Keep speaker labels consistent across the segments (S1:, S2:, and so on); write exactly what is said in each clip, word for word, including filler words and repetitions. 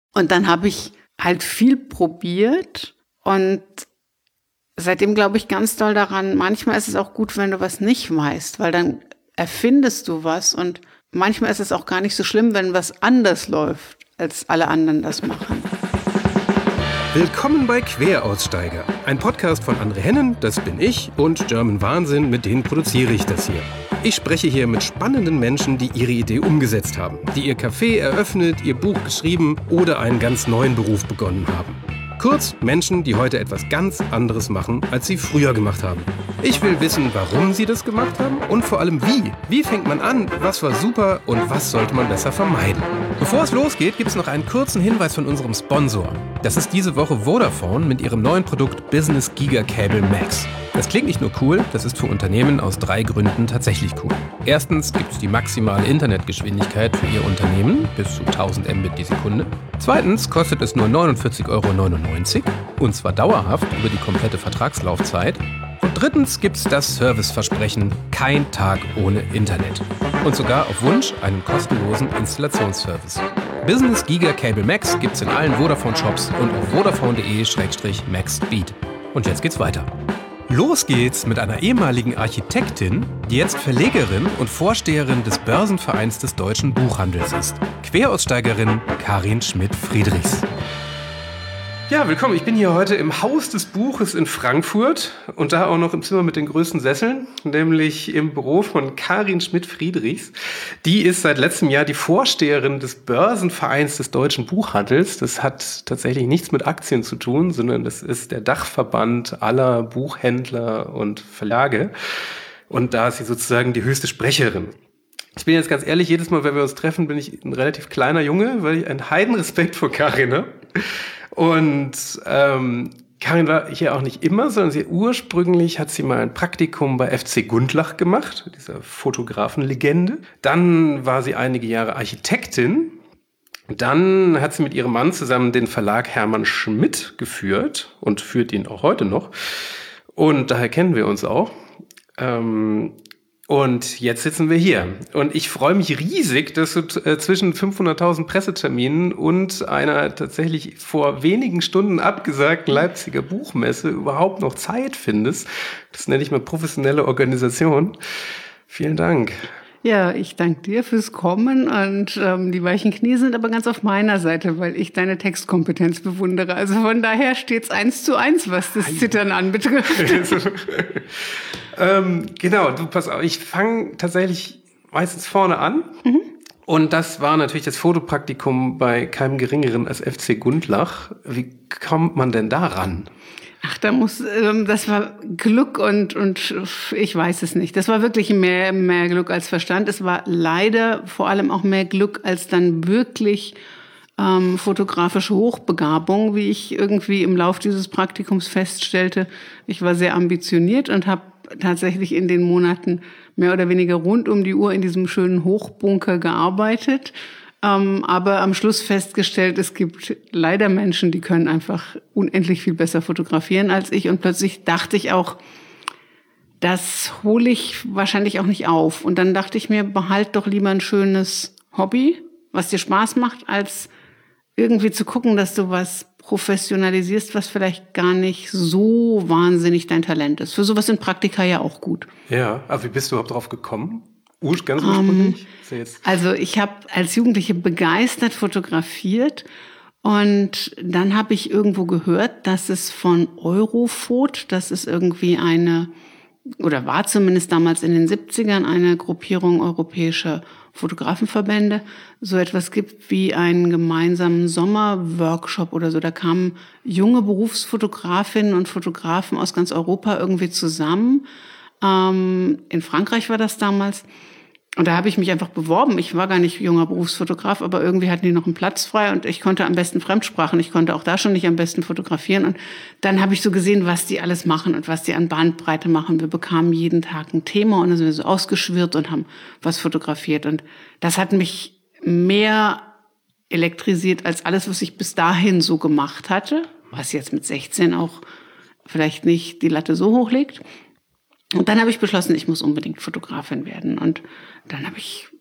S1: Und dann habe ich halt viel probiert und seitdem glaube ich ganz doll daran, manchmal ist es auch gut, wenn du was nicht weißt, weil dann erfindest du was und manchmal ist es auch gar nicht so schlimm, wenn was anders läuft, als alle anderen das machen.
S2: Willkommen bei Queraussteiger, ein Podcast von André Hennen, das bin ich, und German Wahnsinn, mit denen produziere ich das hier. Ich spreche hier mit spannenden Menschen, die ihre Idee umgesetzt haben, die ihr Café eröffnet, ihr Buch geschrieben oder einen ganz neuen Beruf begonnen haben. Kurz, Menschen, die heute etwas ganz anderes machen, als sie früher gemacht haben. Ich will wissen, warum sie das gemacht haben und vor allem wie. Wie fängt man an, was war super und was sollte man besser vermeiden? Bevor es losgeht, gibt es noch einen kurzen Hinweis von unserem Sponsor. Das ist diese Woche Vodafone mit ihrem neuen Produkt Business Giga Cable Max. Das klingt nicht nur cool, das ist für Unternehmen aus drei Gründen tatsächlich cool. Erstens gibt es die maximale Internetgeschwindigkeit für Ihr Unternehmen, bis zu tausend Mbit die Sekunde. Zweitens kostet es nur neunundvierzig Euro neunundneunzig, und zwar dauerhaft über die komplette Vertragslaufzeit. Und drittens gibt es das Serviceversprechen, kein Tag ohne Internet. Und sogar auf Wunsch einen kostenlosen Installationsservice. Business Giga Cable Max gibt's in allen Vodafone-Shops und auf vodafone.de slash maxspeed. Und jetzt geht's weiter. Los geht's mit einer ehemaligen Architektin, die jetzt Verlegerin und Vorsteherin des Börsenvereins des deutschen Buchhandels ist. Queraussteigerin Karin Schmidt-Friedrichs. Ja, willkommen. Ich bin hier heute im Haus des Buches in Frankfurt und da auch noch im Zimmer mit den größten Sesseln, nämlich im Büro von Karin Schmidt-Friedrichs. Die ist seit letztem Jahr die Vorsteherin des Börsenvereins des deutschen Buchhandels. Das hat tatsächlich nichts mit Aktien zu tun, sondern das ist der Dachverband aller Buchhändler und Verlage. Und da ist sie sozusagen die höchste Sprecherin. Ich bin jetzt ganz ehrlich, jedes Mal, wenn wir uns treffen, bin ich ein relativ kleiner Junge, weil ich einen Heidenrespekt vor Karin habe. Und ähm, Karin war hier auch nicht immer, sondern sie ursprünglich hat sie mal ein Praktikum bei F C Gundlach gemacht, dieser Fotografenlegende. Dann war sie einige Jahre Architektin. Dann hat sie mit ihrem Mann zusammen den Verlag Hermann Schmidt geführt und führt ihn auch heute noch. Und daher kennen wir uns auch. Ähm, Und jetzt sitzen wir hier. Und ich freue mich riesig, dass du äh, zwischen fünfhunderttausend Presseterminen und einer tatsächlich vor wenigen Stunden abgesagten Leipziger Buchmesse überhaupt noch Zeit findest. Das nenne ich mal professionelle Organisation. Vielen Dank.
S1: Ja, ich danke dir fürs Kommen und ähm, die weichen Knie sind aber ganz auf meiner Seite, weil ich deine Textkompetenz bewundere. Also von daher steht's eins zu eins, was das Zittern anbetrifft.
S2: ähm, genau, du pass auf, ich fange tatsächlich meistens vorne an. Mhm. Und das war natürlich das Fotopraktikum bei keinem Geringeren als F C Gundlach. Wie kommt man denn da ran?
S1: Ach, da muss, ähm, das war Glück und, und ich weiß es nicht. Das war wirklich mehr, mehr Glück als Verstand. Es war leider vor allem auch mehr Glück als dann wirklich ähm, fotografische Hochbegabung, wie ich irgendwie im Lauf dieses Praktikums feststellte. Ich war sehr ambitioniert und habe tatsächlich in den Monaten mehr oder weniger rund um die Uhr in diesem schönen Hochbunker gearbeitet. Ähm, aber am Schluss festgestellt, es gibt leider Menschen, die können einfach unendlich viel besser fotografieren als ich. Und plötzlich dachte ich auch, das hole ich wahrscheinlich auch nicht auf. Und dann dachte ich mir, behalt doch lieber ein schönes Hobby, was dir Spaß macht, als irgendwie zu gucken, dass du was professionalisierst, was vielleicht gar nicht so wahnsinnig dein Talent ist. Für sowas sind Praktika ja auch gut.
S2: Ja, aber wie bist du überhaupt drauf gekommen? Ganz ursprünglich?
S1: Um, also ich habe als Jugendliche begeistert fotografiert und dann habe ich irgendwo gehört, dass es von Eurofot, das ist irgendwie eine, oder war zumindest damals in den siebzigern eine Gruppierung europäischer Fotografenverbände, so etwas gibt wie einen gemeinsamen Sommerworkshop oder so. Da kamen junge Berufsfotografinnen und Fotografen aus ganz Europa irgendwie zusammen. Ähm, in Frankreich war das damals. Und da habe ich mich einfach beworben. Ich war gar nicht junger Berufsfotograf, aber irgendwie hatten die noch einen Platz frei und ich konnte am besten Fremdsprachen. Ich konnte auch da schon nicht am besten fotografieren. Und dann habe ich so gesehen, was die alles machen und was die an Bandbreite machen. Wir bekamen jeden Tag ein Thema und dann sind wir so ausgeschwirrt und haben was fotografiert. Und das hat mich mehr elektrisiert als alles, was ich bis dahin so gemacht hatte, was jetzt mit sechzehn auch vielleicht nicht die Latte so hoch legt. Und dann habe ich beschlossen, ich muss unbedingt Fotografin werden. Und dann habe ich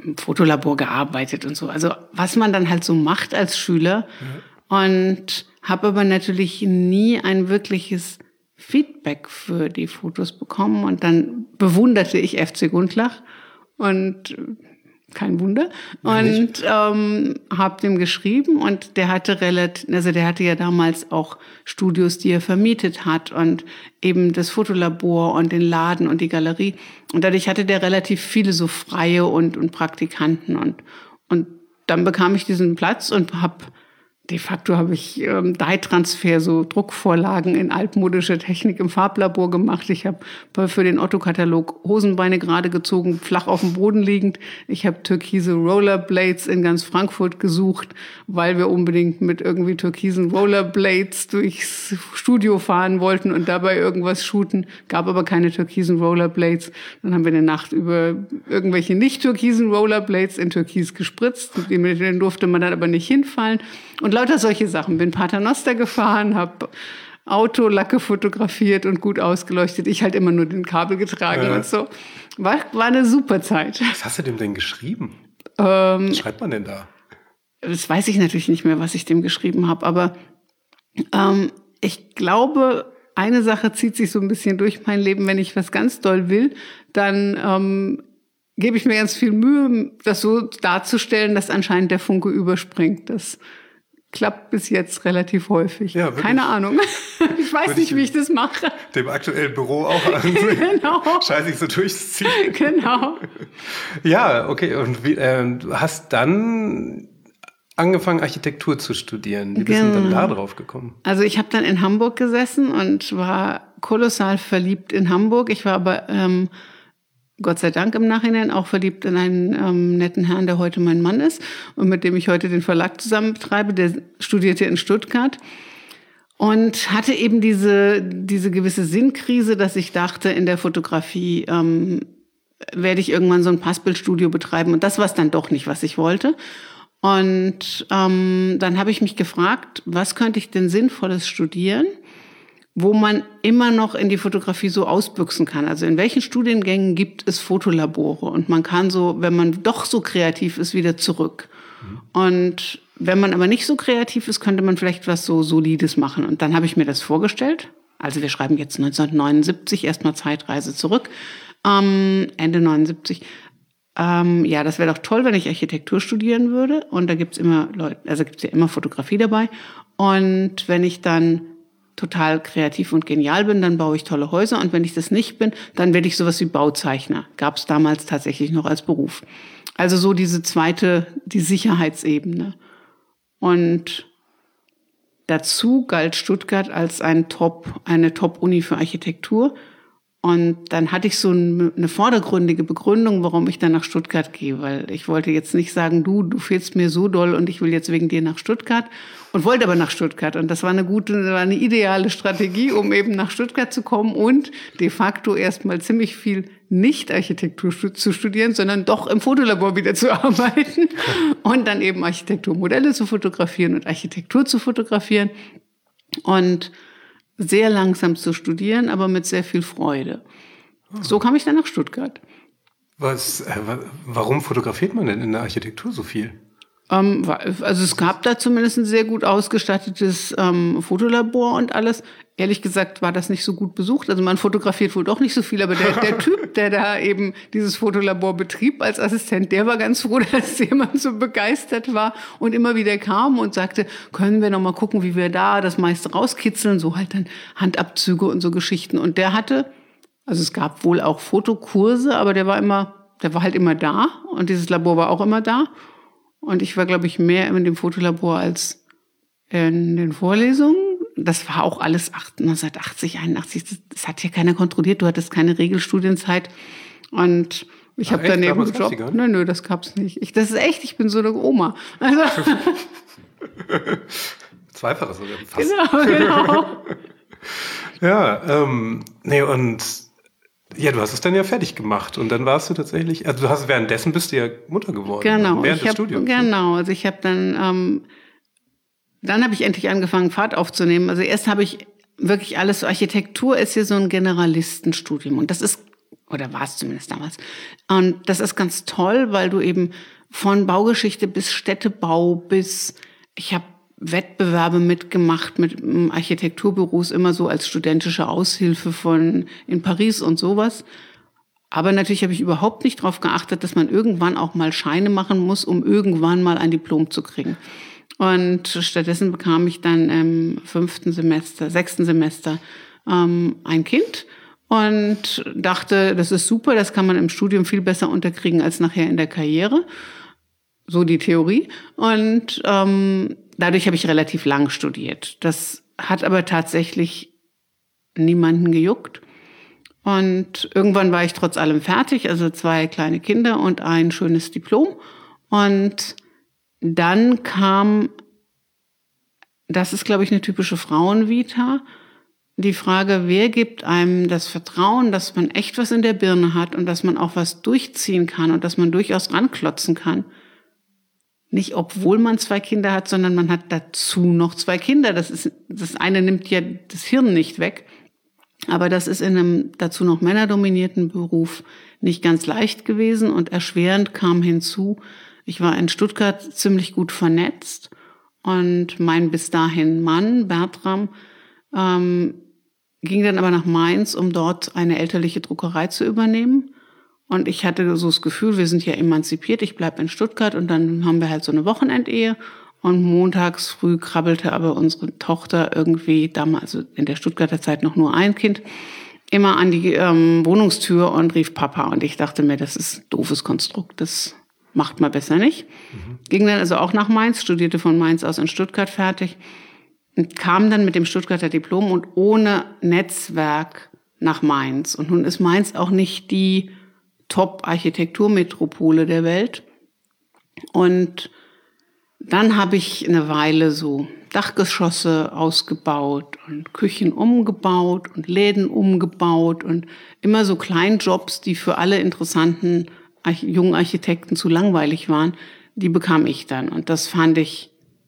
S1: im Fotolabor gearbeitet und so. Also was man dann halt so macht als Schüler. Mhm. Und habe aber natürlich nie ein wirkliches Feedback für die Fotos bekommen. Und dann bewunderte ich F C Gundlach und kein Wunder. Und ähm, habe dem geschrieben und der hatte relativ, also der hatte ja damals auch Studios, die er vermietet hat und eben das Fotolabor und den Laden und die Galerie. Und dadurch hatte der relativ viele so Freie und, und Praktikanten und, und dann bekam ich diesen Platz und habe de facto habe ich ähm, Dye-Transfer, so Druckvorlagen in altmodischer Technik im Farblabor gemacht. Ich habe für den Otto-Katalog Hosenbeine gerade gezogen, flach auf dem Boden liegend. Ich habe türkise Rollerblades in ganz Frankfurt gesucht, weil wir unbedingt mit irgendwie türkisen Rollerblades durchs Studio fahren wollten und dabei irgendwas shooten. Gab aber keine türkisen Rollerblades. Dann haben wir eine Nacht über irgendwelche nicht türkisen Rollerblades in Türkis gespritzt. Mit denen durfte man dann aber nicht hinfallen. Und lauter solche Sachen. Bin Paternoster gefahren, habe Autolacke fotografiert und gut ausgeleuchtet. Ich halt immer nur den Kabel getragen ja. und so. War, war eine super Zeit.
S2: Was hast du dem denn geschrieben?
S1: Ähm,
S2: was schreibt man denn da?
S1: Das weiß ich natürlich nicht mehr, was ich dem geschrieben habe. Aber ähm, ich glaube, eine Sache zieht sich so ein bisschen durch mein Leben. Wenn ich was ganz doll will, dann ähm, gebe ich mir ganz viel Mühe, das so darzustellen, dass anscheinend der Funke überspringt. Das klappt bis jetzt relativ häufig. Ja, keine Ahnung. Ich weiß nicht, wie ich das mache.
S2: Dem aktuellen Büro auch ansehen. Genau. Scheint sich so durchzuziehen.
S1: Genau.
S2: Ja, okay. Und wie, äh, du hast dann angefangen, Architektur zu studieren. Wie bist du genau. denn da drauf gekommen?
S1: Also ich habe dann in Hamburg gesessen und war kolossal verliebt in Hamburg. Ich war aber ähm, Gott sei Dank im Nachhinein auch verliebt in einen ähm, netten Herrn, der heute mein Mann ist und mit dem ich heute den Verlag zusammen betreibe. Der studierte in Stuttgart und hatte eben diese diese gewisse Sinnkrise, dass ich dachte, in der Fotografie ähm, werde ich irgendwann so ein Passbildstudio betreiben. Und das war es dann doch nicht, was ich wollte. Und ähm, dann habe ich mich gefragt, was könnte ich denn Sinnvolles studieren, wo man immer noch in die Fotografie so ausbüchsen kann. Also in welchen Studiengängen gibt es Fotolabore? Und man kann so, wenn man doch so kreativ ist, wieder zurück. Mhm. Und wenn man aber nicht so kreativ ist, könnte man vielleicht was so Solides machen. Und dann habe ich mir das vorgestellt. Also wir schreiben jetzt neunzehnhundertneunundsiebzig, erstmal Zeitreise zurück, ähm, Ende neunundsiebzig. Ähm, ja, das wäre doch toll, wenn ich Architektur studieren würde. Und da gibt's immer Leute, also gibt's ja immer Fotografie dabei. Und wenn ich dann total kreativ und genial bin, dann baue ich tolle Häuser. Und wenn ich das nicht bin, dann werde ich sowas wie Bauzeichner. Gab es damals tatsächlich noch als Beruf. Also so diese zweite, die Sicherheitsebene. Und dazu galt Stuttgart als ein Top, eine Top-Uni für Architektur. Und dann hatte ich so eine vordergründige Begründung, warum ich dann nach Stuttgart gehe, weil ich wollte jetzt nicht sagen, du, du fehlst mir so doll und ich will jetzt wegen dir nach Stuttgart und wollte aber nach Stuttgart. Und das war eine gute, war eine ideale Strategie, um eben nach Stuttgart zu kommen und de facto erstmal ziemlich viel nicht Architektur zu studieren, sondern doch im Fotolabor wieder zu arbeiten und dann eben Architekturmodelle zu fotografieren und Architektur zu fotografieren und sehr langsam zu studieren, aber mit sehr viel Freude. So kam ich dann nach Stuttgart.
S2: Was, äh, warum fotografiert man denn in der Architektur so viel?
S1: Ähm, also es gab da zumindest ein sehr gut ausgestattetes ähm, Fotolabor und alles. Ehrlich gesagt war das nicht so gut besucht. Also man fotografiert wohl doch nicht so viel, aber der, der Typ, der da eben dieses Fotolabor betrieb als Assistent, der war ganz froh, dass jemand so begeistert war und immer wieder kam und sagte, können wir noch mal gucken, wie wir da das meiste rauskitzeln, so halt dann Handabzüge und so Geschichten. Und der hatte, also es gab wohl auch Fotokurse, aber der war immer, der war halt immer da und dieses Labor war auch immer da. Und ich war, glaube ich, mehr in dem Fotolabor als in den Vorlesungen. Das war auch alles neunzehnhundertachtzig, einundachtzig. Das, das hat hier keiner kontrolliert. Du hattest keine Regelstudienzeit. Und ich habe daneben gejobbt. Nö, nö, das gab's nicht. Ich, das ist echt, ich bin so eine Oma. Also
S2: Zweifaches sogar fast. Genau, genau. Ja, ähm, nee, und ja, du hast es dann ja fertig gemacht und dann warst du tatsächlich, also du hast währenddessen bist du ja Mutter geworden.
S1: Genau,
S2: während
S1: ich
S2: des
S1: hab,
S2: Studiums.
S1: Genau, also ich habe dann, ähm, dann habe ich endlich angefangen, Fahrt aufzunehmen. Also erst habe ich wirklich alles, so Architektur ist ja so ein Generalistenstudium und das ist Oder war es zumindest damals. Und das ist ganz toll, weil du eben von Baugeschichte bis Städtebau bis, ich habe Wettbewerbe mitgemacht mit Architekturbüros, immer so als studentische Aushilfe von in Paris und sowas. Aber natürlich habe ich überhaupt nicht darauf geachtet, dass man irgendwann auch mal Scheine machen muss, um irgendwann mal ein Diplom zu kriegen. Und stattdessen bekam ich dann im fünften Semester, sechsten Semester ähm, ein Kind. Und dachte, das ist super, das kann man im Studium viel besser unterkriegen als nachher in der Karriere. So die Theorie. Und ähm, dadurch habe ich relativ lang studiert. Das hat aber tatsächlich niemanden gejuckt. Und irgendwann war ich trotz allem fertig, also zwei kleine Kinder und ein schönes Diplom. Und dann kam, das ist, glaube ich, eine typische Frauenvita, die Frage, wer gibt einem das Vertrauen, dass man echt was in der Birne hat und dass man auch was durchziehen kann und dass man durchaus ranklotzen kann. Nicht, obwohl man zwei Kinder hat, sondern man hat dazu noch zwei Kinder. Das ist, das eine nimmt ja das Hirn nicht weg. Aber das ist in einem dazu noch männerdominierten Beruf nicht ganz leicht gewesen und erschwerend kam hinzu, ich war in Stuttgart ziemlich gut vernetzt und mein bis dahin Mann, Bertram, ähm, ging dann aber nach Mainz, um dort eine elterliche Druckerei zu übernehmen. Und ich hatte so das Gefühl, wir sind ja emanzipiert, ich bleib in Stuttgart und dann haben wir halt so eine Wochenendehe. Und montags früh krabbelte aber unsere Tochter irgendwie, damals also in der Stuttgarter Zeit noch nur ein Kind, immer an die ähm, Wohnungstür und rief Papa. Und ich dachte mir, das ist ein doofes Konstrukt, das macht man besser nicht. Mhm. Ging dann also auch nach Mainz, studierte von Mainz aus in Stuttgart fertig und kam dann mit dem Stuttgarter Diplom und ohne Netzwerk nach Mainz. Und nun ist Mainz auch nicht die Top-Architekturmetropole der Welt. Und dann habe ich eine Weile so Dachgeschosse ausgebaut und Küchen umgebaut und Läden umgebaut und immer so Kleinjobs, die für alle interessanten jungen Architekten zu langweilig waren, die bekam ich dann. Und das fand ich,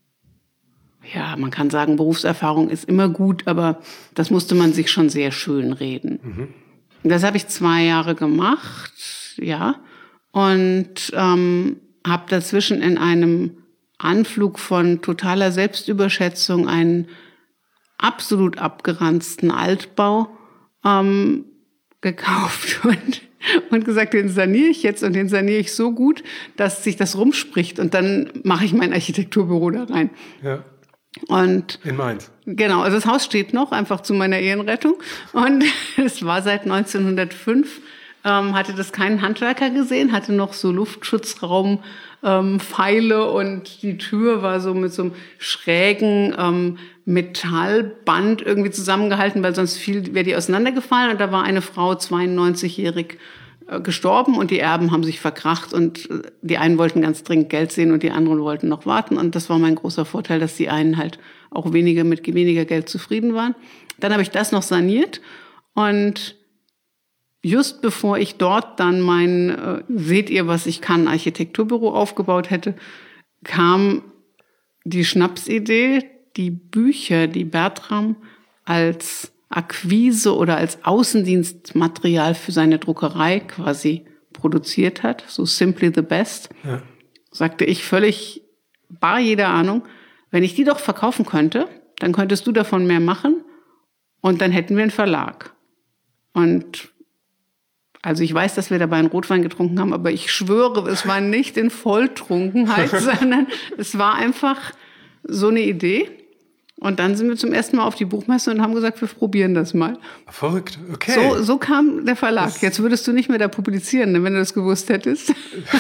S1: ja, man kann sagen, Berufserfahrung ist immer gut, aber das musste man sich schon sehr schön reden. Mhm. Das habe ich zwei Jahre gemacht, ja, und ähm, habe dazwischen in einem Anflug von totaler Selbstüberschätzung einen absolut abgeranzten Altbau ähm, gekauft und, und gesagt, den saniere ich jetzt und den saniere ich so gut, dass sich das rumspricht und dann mache ich mein Architekturbüro da rein.
S2: Ja.
S1: Und
S2: in Mainz.
S1: Genau, also das Haus steht noch, einfach zu meiner Ehrenrettung. Und es war seit neunzehnhundertfünf, ähm, hatte das keinen Handwerker gesehen, hatte noch so Luftschutzraum, ähm, Pfeile und die Tür war so mit so einem schrägen ähm, Metallband irgendwie zusammengehalten, weil sonst viel wäre die auseinandergefallen. Und da war eine Frau, zweiundneunzigjährig, äh, gestorben und die Erben haben sich verkracht und äh, die einen wollten ganz dringend Geld sehen und die anderen wollten noch warten. Und das war mein großer Vorteil, dass die einen halt auch weniger mit weniger Geld zufrieden waren. Dann habe ich das noch saniert und just bevor ich dort dann mein, äh, seht ihr, was ich kann, Architekturbüro aufgebaut hätte, kam die Schnapsidee, die Bücher, die Bertram als Akquise oder als Außendienstmaterial für seine Druckerei quasi produziert hat, so Simply the Best, ja. Sagte ich völlig bar jeder Ahnung, wenn ich die doch verkaufen könnte, dann könntest du davon mehr machen und dann hätten wir einen Verlag. Und also ich weiß, dass wir dabei einen Rotwein getrunken haben, aber ich schwöre, es war nicht in Volltrunkenheit, sondern es war einfach so eine Idee. Und dann sind wir zum ersten Mal auf die Buchmesse und haben gesagt, wir probieren das mal.
S2: Verrückt, okay.
S1: So, so kam der Verlag. Das Jetzt würdest du nicht mehr da publizieren, wenn du das gewusst hättest.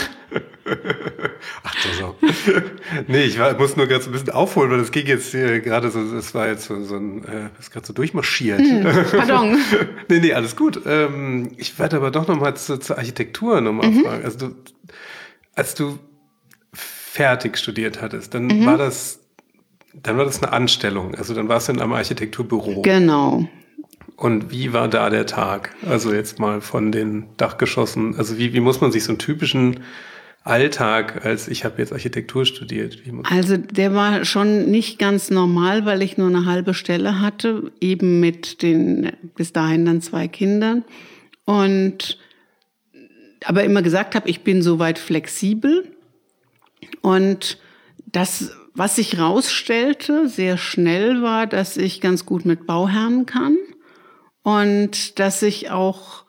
S2: Ach, das auch. Nee, ich war, muss nur ganz ein bisschen aufholen, weil das ging jetzt äh, gerade so, das war jetzt so, so ein, äh, ist gerade so durchmarschiert.
S1: Hm, pardon.
S2: nee, nee, alles gut. Ähm, ich werde aber doch nochmal zu, zur Architektur nochmal mhm. fragen. Also du, als du fertig studiert hattest, dann mhm. war das, dann war das eine Anstellung. Also dann warst du in einem Architekturbüro.
S1: Genau.
S2: Und wie war da der Tag? Also jetzt mal von den Dachgeschossen. Also wie, wie muss man sich so einen typischen Alltag, als ich habe jetzt Architektur studiert? Wie muss
S1: also der war schon nicht ganz normal, weil ich nur eine halbe Stelle hatte, eben mit den bis dahin dann zwei Kindern. Und aber immer gesagt habe, ich bin soweit flexibel. Und das, was sich rausstellte, sehr schnell war, dass ich ganz gut mit Bauherren kann und dass ich auch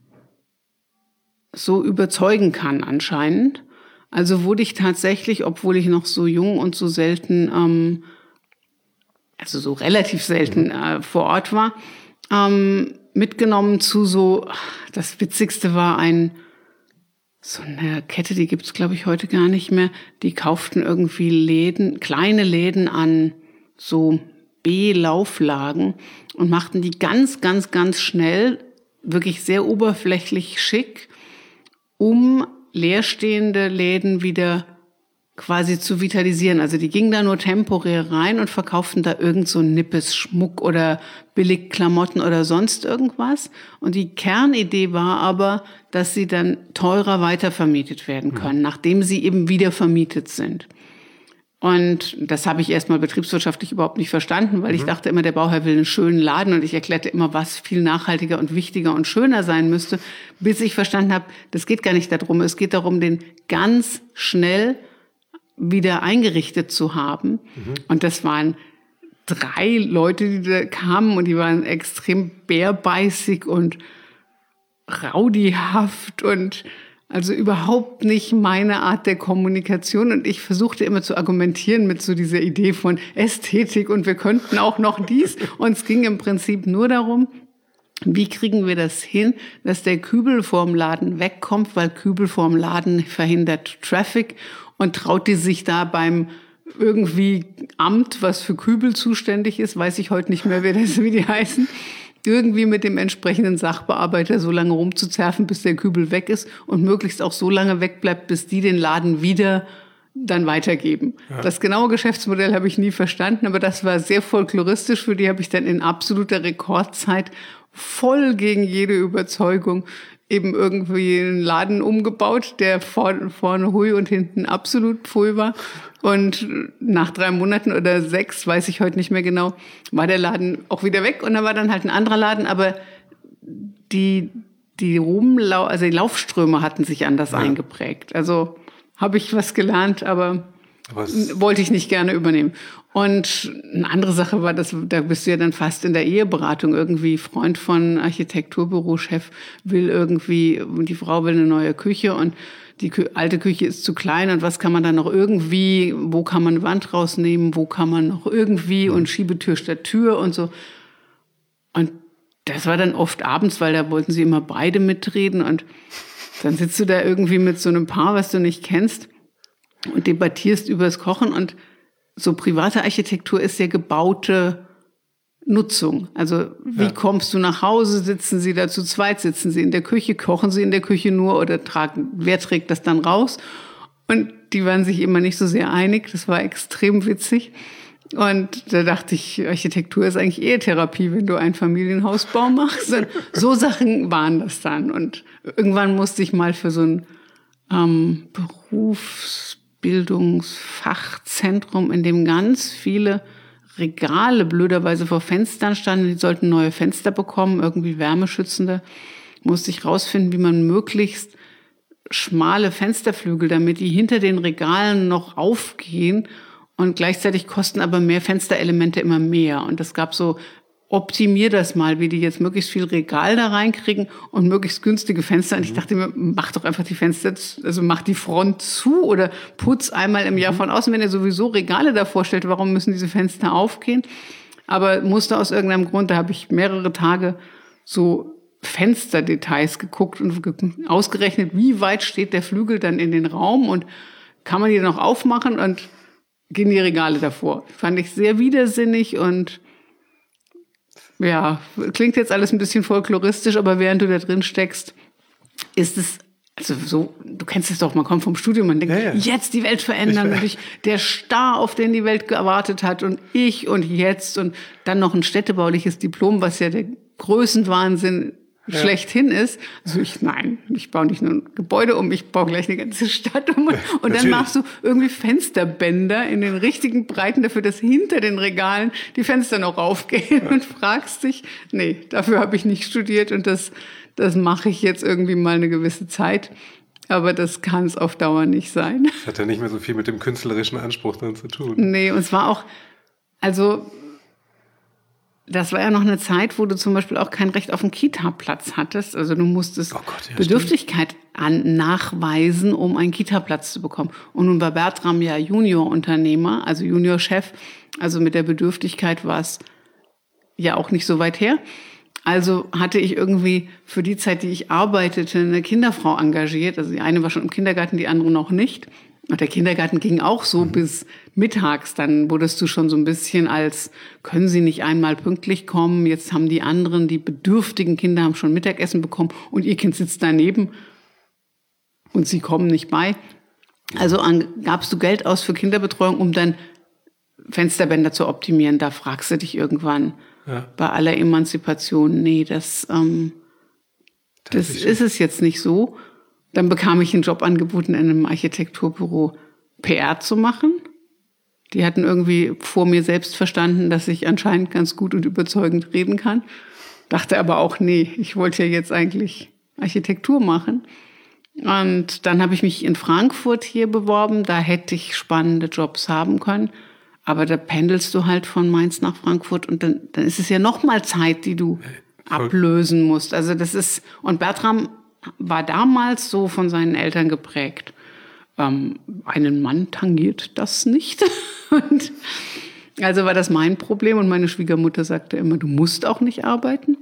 S1: so überzeugen kann anscheinend. Also wurde ich tatsächlich, obwohl ich noch so jung und so selten, ähm, also so relativ selten äh, vor Ort war, ähm, mitgenommen zu so, das Witzigste war ein, so eine Kette, die gibt's glaube ich heute gar nicht mehr, die kauften irgendwie Läden, kleine Läden an so B-Lauflagen und machten die ganz, ganz, ganz schnell, wirklich sehr oberflächlich schick, um leerstehende Läden wieder quasi zu vitalisieren. Also die gingen da nur temporär rein und verkauften da irgend so nippes Schmuck oder Billigklamotten oder sonst irgendwas. Und die Kernidee war aber, dass sie dann teurer weitervermietet werden können, mhm. nachdem sie eben wieder vermietet sind. Und das habe ich erstmal betriebswirtschaftlich überhaupt nicht verstanden, weil mhm. ich dachte immer, der Bauherr will einen schönen Laden und ich erklärte immer, was viel nachhaltiger und wichtiger und schöner sein müsste, bis ich verstanden habe, das geht gar nicht darum. Es geht darum, den ganz schnell wieder eingerichtet zu haben. Mhm. Und das waren drei Leute, die da kamen und die waren extrem bärbeißig und rowdyhaft und also überhaupt nicht meine Art der Kommunikation. Und ich versuchte immer zu argumentieren mit so dieser Idee von Ästhetik und wir könnten auch noch dies. Und es ging im Prinzip nur darum, wie kriegen wir das hin, dass der Kübel vorm Laden wegkommt, weil Kübel vorm Laden verhindert Traffic. Und traut die sich da beim irgendwie Amt, was für Kübel zuständig ist, weiß ich heute nicht mehr, wer das, wie die heißen, irgendwie mit dem entsprechenden Sachbearbeiter so lange rumzuzerfen, bis der Kübel weg ist und möglichst auch so lange wegbleibt, bis die den Laden wieder dann weitergeben. Ja. Das genaue Geschäftsmodell habe ich nie verstanden, aber das war sehr folkloristisch. Für die habe ich dann in absoluter Rekordzeit voll gegen jede Überzeugung eben irgendwie einen Laden umgebaut, der vorne, vorne hui und hinten absolut pfui war. Und nach drei Monaten oder sechs, weiß ich heute nicht mehr genau, war der Laden auch wieder weg. Und da war dann halt ein anderer Laden. Aber die, die Rumlau, also die Laufströme hatten sich anders ja. eingeprägt. Also habe ich was gelernt, aber Was? wollte ich nicht gerne übernehmen. Und eine andere Sache war, dass da bist du ja dann fast in der Eheberatung irgendwie. Freund von Architekturbürochef will irgendwie, die Frau will eine neue Küche und die alte Küche ist zu klein und was kann man dann noch irgendwie, wo kann man eine Wand rausnehmen, wo kann man noch irgendwie und Schiebetür statt Tür und so. Und das war dann oft abends, weil da wollten sie immer beide mitreden und dann sitzt du da irgendwie mit so einem Paar, was du nicht kennst und debattierst übers Kochen und so private Architektur ist ja gebaute Nutzung. Also wie ja. kommst du nach Hause? Sitzen sie da zu zweit? Sitzen sie in der Küche? Kochen sie in der Küche nur oder tragen, wer trägt das dann raus? Und die waren sich immer nicht so sehr einig. Das war extrem witzig. Und da dachte ich, Architektur ist eigentlich Ehetherapie, wenn du einen Familienhausbau machst. Und so Sachen waren das dann. Und irgendwann musste ich mal für so ein ähm, Berufs Bildungsfachzentrum, in dem ganz viele Regale blöderweise vor Fenstern standen. Die sollten neue Fenster bekommen, irgendwie wärmeschützende. Musste ich rausfinden, wie man möglichst schmale Fensterflügel, damit die hinter den Regalen noch aufgehen und gleichzeitig kosten aber mehr Fensterelemente immer mehr. Und es gab so, optimier das mal, wie die jetzt möglichst viel Regal da reinkriegen und möglichst günstige Fenster. Und ich dachte mir, mach doch einfach die Fenster, also mach die Front zu oder putz einmal im Jahr von außen. Wenn ihr sowieso Regale davor stellt, warum müssen diese Fenster aufgehen? Aber musste aus irgendeinem Grund, da habe ich mehrere Tage so Fensterdetails geguckt und ausgerechnet, wie weit steht der Flügel dann in den Raum und kann man die noch aufmachen und gehen die Regale davor. Fand ich sehr widersinnig und ja, klingt jetzt alles ein bisschen folkloristisch, aber während du da drin steckst, ist es, also so, du kennst es doch, man kommt vom Studium, man denkt, ja, ja. jetzt die Welt verändern und ich, der Star, auf den die Welt gewartet hat und ich und jetzt und dann noch ein städtebauliches Diplom, was ja der Größenwahnsinn ja. schlechthin ist. Also ich, nein, ich baue nicht nur ein Gebäude um, ich baue gleich eine ganze Stadt um. Und, und dann machst du irgendwie Fensterbänder in den richtigen Breiten dafür, dass hinter den Regalen die Fenster noch raufgehen und fragst dich, nee, dafür habe ich nicht studiert und das, das mache ich jetzt irgendwie mal eine gewisse Zeit. Aber das kann es auf Dauer nicht sein.
S2: Das hat ja nicht mehr so viel mit dem künstlerischen Anspruch dann zu tun.
S1: Nee, und es war auch, also das war ja noch eine Zeit, wo du zum Beispiel auch kein Recht auf einen Kita-Platz hattest. Also du musstest oh Gott, ja, Bedürftigkeit an, nachweisen, um einen Kita-Platz zu bekommen. Und nun war Bertram ja Juniorunternehmer, also Juniorchef. Also mit der Bedürftigkeit war es ja auch nicht so weit her. Also hatte ich irgendwie für die Zeit, die ich arbeitete, eine Kinderfrau engagiert. Also die eine war schon im Kindergarten, die andere noch nicht. Und der Kindergarten ging auch so mhm. bis mittags. Dann wurdest du schon so ein bisschen als, können Sie nicht einmal pünktlich kommen? Jetzt haben die anderen, die bedürftigen Kinder haben schon Mittagessen bekommen und ihr Kind sitzt daneben und sie kommen nicht bei. Also an, gabst du Geld aus für Kinderbetreuung, um dann Fensterbänder zu optimieren. Da fragst du dich irgendwann ja. bei aller Emanzipation, nee, das, ähm, das, das ist es jetzt nicht so. Dann bekam ich einen Job angeboten, in einem Architekturbüro P R zu machen. Die hatten irgendwie vor mir selbst verstanden, dass ich anscheinend ganz gut und überzeugend reden kann. Dachte aber auch, nee, ich wollte ja jetzt eigentlich Architektur machen. Und dann habe ich mich in Frankfurt hier beworben. Da hätte ich spannende Jobs haben können. Aber da pendelst du halt von Mainz nach Frankfurt und dann, dann ist es ja noch mal Zeit, die du ablösen musst. Also das ist, und Bertram war damals so von seinen Eltern geprägt. Ähm, einen Mann tangiert das nicht. Und also war das mein Problem. Und meine Schwiegermutter sagte immer, du musst auch nicht arbeiten.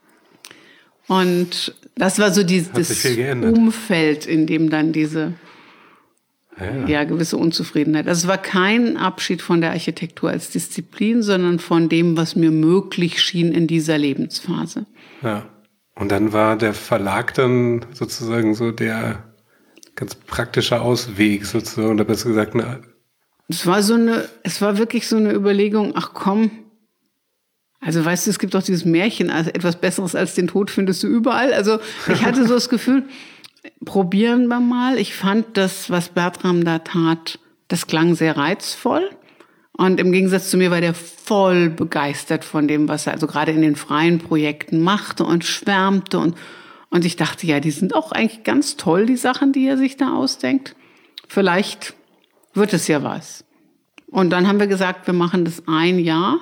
S1: Und das war so dieses Umfeld, in dem dann diese ja. ja, gewisse Unzufriedenheit. Also es war kein Abschied von der Architektur als Disziplin, sondern von dem, was mir möglich schien in dieser Lebensphase.
S2: Ja. Und dann war der Verlag dann sozusagen so der ganz praktische Ausweg sozusagen, oder besser gesagt, eine
S1: es war so eine, es war wirklich so eine Überlegung, ach komm, also weißt du, es gibt doch dieses Märchen, also etwas Besseres als den Tod findest du überall. Also ich hatte so das Gefühl, probieren wir mal. Ich fand das, was Bertram da tat, das klang sehr reizvoll. Und im Gegensatz zu mir war der voll begeistert von dem, was er also gerade in den freien Projekten machte und schwärmte. Und, und ich dachte, ja, die sind auch eigentlich ganz toll, die Sachen, die er sich da ausdenkt. Vielleicht wird es ja was. Und dann haben wir gesagt, wir machen das ein Jahr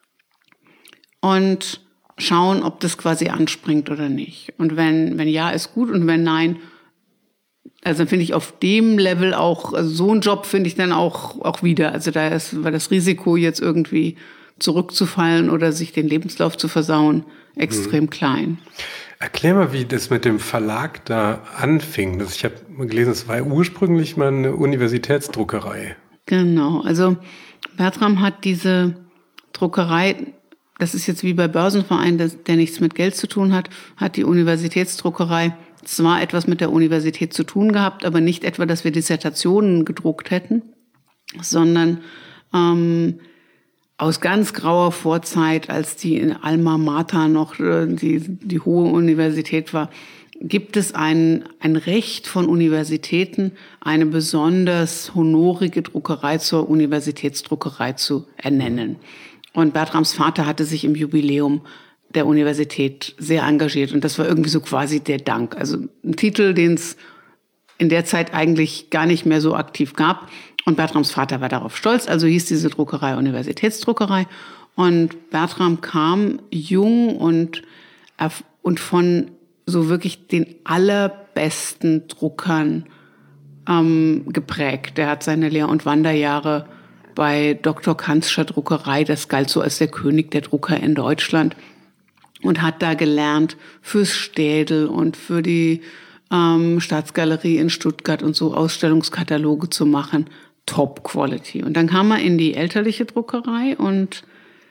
S1: und schauen, ob das quasi anspringt oder nicht. Und wenn, wenn ja, ist gut. Und wenn nein, also finde ich auf dem Level auch, also so einen Job finde ich dann auch, auch wieder. Also da ist, war das Risiko jetzt irgendwie zurückzufallen oder sich den Lebenslauf zu versauen extrem mhm. klein.
S2: Erklär mal, wie das mit dem Verlag da anfing. Das, ich habe gelesen, es war ursprünglich mal eine Universitätsdruckerei.
S1: Genau, also Bertram hat diese Druckerei, das ist jetzt wie bei Börsenverein, der nichts mit Geld zu tun hat, hat die Universitätsdruckerei zwar etwas mit der Universität zu tun gehabt, aber nicht etwa, dass wir Dissertationen gedruckt hätten, sondern ähm, aus ganz grauer Vorzeit, als die in Alma Mater noch äh, die, die hohe Universität war, gibt es ein, ein Recht von Universitäten, eine besonders honorige Druckerei zur Universitätsdruckerei zu ernennen. Und Bertrams Vater hatte sich im Jubiläum der Universität sehr engagiert. Und das war irgendwie so quasi der Dank. Also ein Titel, den es in der Zeit eigentlich gar nicht mehr so aktiv gab. Und Bertrams Vater war darauf stolz. Also hieß diese Druckerei Universitätsdruckerei. Und Bertram kam jung und, und von so wirklich den allerbesten Druckern ähm, geprägt. Der hat seine Lehr- und Wanderjahre bei Doktor Kanzscher Druckerei, das galt so als der König der Drucker in Deutschland, und hat da gelernt fürs Städel und für die ähm, Staatsgalerie in Stuttgart und so Ausstellungskataloge zu machen. Top Quality. Und dann kam er in die elterliche Druckerei und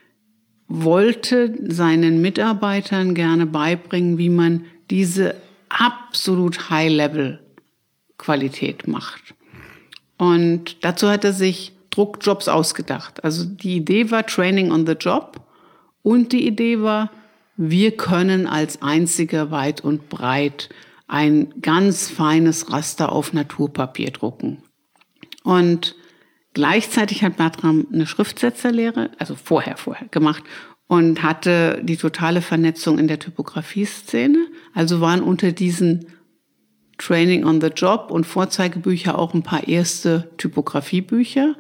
S1: wollte seinen Mitarbeitern gerne beibringen, wie man diese absolut High-Level-Qualität macht. Und dazu hat er sich Druckjobs ausgedacht. Also die Idee war Training on the Job und die Idee war wir können als einzige weit und breit ein ganz feines Raster auf Naturpapier drucken. Und gleichzeitig hat Bartram eine Schriftsetzerlehre, also vorher, vorher gemacht und hatte die totale Vernetzung in der Typografieszene. Also waren unter diesen Training on the Job und Vorzeigebücher auch ein paar erste Typografiebücher.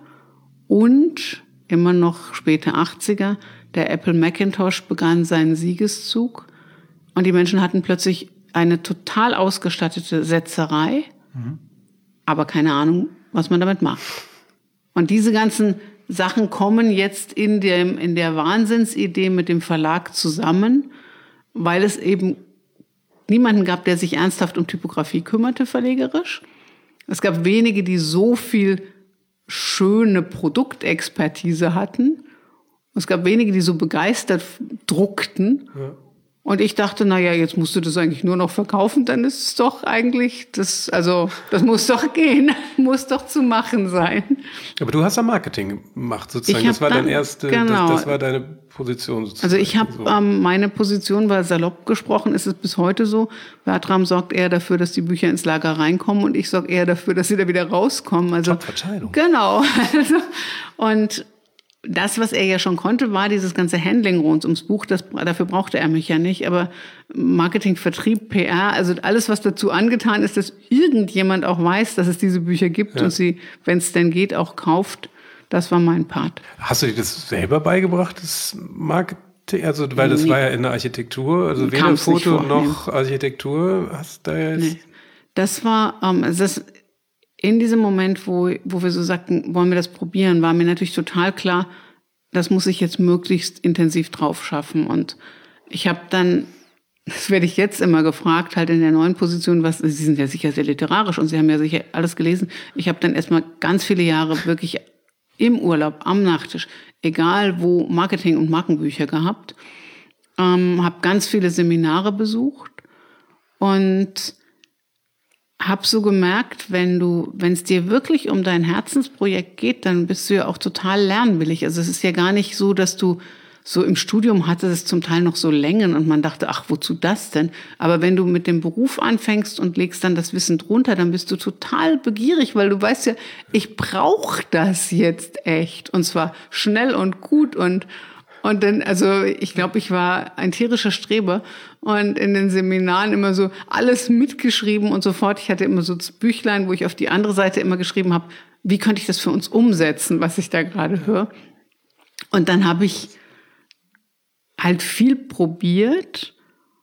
S1: Und immer noch späte achtziger, der Apple Macintosh begann seinen Siegeszug. Und die Menschen hatten plötzlich eine total ausgestattete Setzerei, mhm. aber keine Ahnung, was man damit macht. Und diese ganzen Sachen kommen jetzt in dem, in der Wahnsinnsidee mit dem Verlag zusammen, weil es eben niemanden gab, der sich ernsthaft um Typografie kümmerte, verlegerisch. Es gab wenige, die so viel schöne Produktexpertise hatten. Es gab wenige, die so begeistert druckten. Ja. Und ich dachte, na ja, jetzt musst du das eigentlich nur noch verkaufen, dann ist es doch eigentlich, das, also, das muss doch gehen, muss doch zu machen sein.
S2: Aber du hast ja Marketing gemacht, sozusagen. Das war dann, dein erste, genau, das, das war deine Position sozusagen.
S1: Also ich habe, so. ähm, meine Position war salopp gesprochen, ist es bis heute so. Bertram sorgt eher dafür, dass die Bücher ins Lager reinkommen und ich sorge eher dafür, dass sie da wieder rauskommen. Also,
S2: Top-Verteilung.
S1: Genau. Also, und das, was er ja schon konnte, war dieses ganze Handling rund ums Buch. Das, dafür brauchte er mich ja nicht. Aber Marketing, Vertrieb, P R, also alles, was dazu angetan ist, dass irgendjemand auch weiß, dass es diese Bücher gibt ja. und sie, wenn es denn geht, auch kauft, das war mein Part.
S2: Hast du dir das selber beigebracht, das Marketing? Also, weil das nee. war ja in der Architektur, also weder
S1: Kam's
S2: Foto noch Architektur. Hast du da jetzt?
S1: Nee. Das war, ähm, das in diesem Moment, wo, wo wir so sagten, wollen wir das probieren, war mir natürlich total klar, das muss ich jetzt möglichst intensiv drauf schaffen. Und ich habe dann, das werde ich jetzt immer gefragt, halt in der neuen Position, was, Sie sind ja sicher sehr literarisch und Sie haben ja sicher alles gelesen. Ich habe dann erstmal ganz viele Jahre wirklich im Urlaub, am Nachttisch, egal wo, Marketing- und Markenbücher gehabt, ähm, habe ganz viele Seminare besucht und hab so gemerkt, wenn du, wenn es dir wirklich um dein Herzensprojekt geht, dann bist du ja auch total lernwillig. Also es ist ja gar nicht so, dass du so im Studium hattest es zum Teil noch so Längen und man dachte, ach, wozu das denn? Aber wenn du mit dem Beruf anfängst und legst dann das Wissen drunter, dann bist du total begierig, weil du weißt ja, ich brauche das jetzt echt. Und zwar schnell und gut und Und dann, also ich glaube, ich war ein tierischer Streber und in den Seminaren immer so alles mitgeschrieben und sofort. Ich hatte immer so das Büchlein, wo ich auf die andere Seite immer geschrieben habe, wie könnte ich das für uns umsetzen, was ich da gerade höre. Und dann habe ich halt viel probiert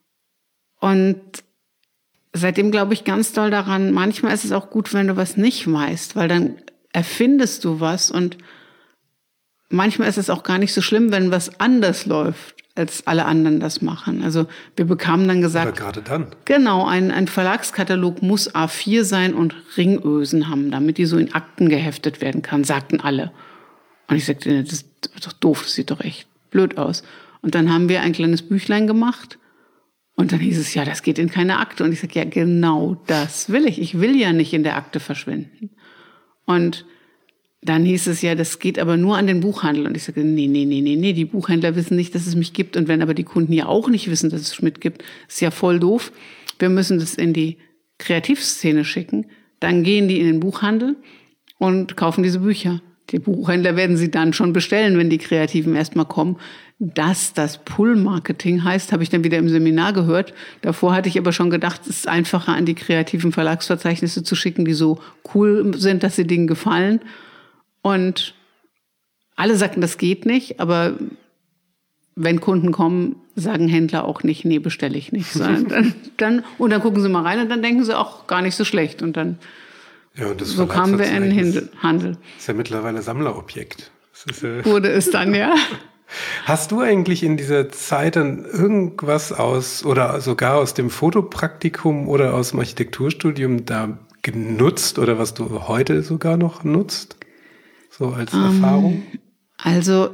S1: und seitdem glaube ich ganz doll daran, manchmal ist es auch gut, wenn du was nicht weißt, weil dann erfindest du was und manchmal ist es auch gar nicht so schlimm, wenn was anders läuft, als alle anderen das machen. Also wir bekamen dann gesagt,
S2: aber gerade dann.
S1: Genau, ein, ein Verlagskatalog muss A vier sein und Ringösen haben, damit die so in Akten geheftet werden kann, sagten alle. Und ich sagte, das ist doch doof, das sieht doch echt blöd aus. Und dann haben wir ein kleines Büchlein gemacht und dann hieß es, ja, das geht in keine Akte. Und ich sage, ja, genau das will ich. Ich will ja nicht in der Akte verschwinden. Und dann hieß es ja, das geht aber nur an den Buchhandel. Und ich sagte, nee, nee, nee, nee, nee, die Buchhändler wissen nicht, dass es mich gibt. Und wenn aber die Kunden ja auch nicht wissen, dass es Schmidt gibt, ist ja voll doof. Wir müssen das in die Kreativszene schicken. Dann gehen die in den Buchhandel und kaufen diese Bücher. Die Buchhändler werden sie dann schon bestellen, wenn die Kreativen erstmal kommen. Dass das Pull-Marketing heißt, habe ich dann wieder im Seminar gehört. Davor hatte ich aber schon gedacht, es ist einfacher, an die kreativen Verlagsverzeichnisse zu schicken, die so cool sind, dass sie denen gefallen. Und alle sagten, das geht nicht, aber wenn Kunden kommen, sagen Händler auch nicht, nee, bestelle ich nicht. Sondern dann, dann, und dann gucken sie mal rein und dann denken sie auch gar nicht so schlecht. Und dann
S2: ja, und das
S1: so kamen wir in den Handel.
S2: Ist ja mittlerweile Sammlerobjekt. Das ist, äh
S1: Wurde es dann, ja.
S2: Hast du eigentlich in dieser Zeit dann irgendwas aus oder sogar aus dem Fotopraktikum oder aus dem Architekturstudium da genutzt oder was du heute sogar noch nutzt? So als ähm, Erfahrung?
S1: Also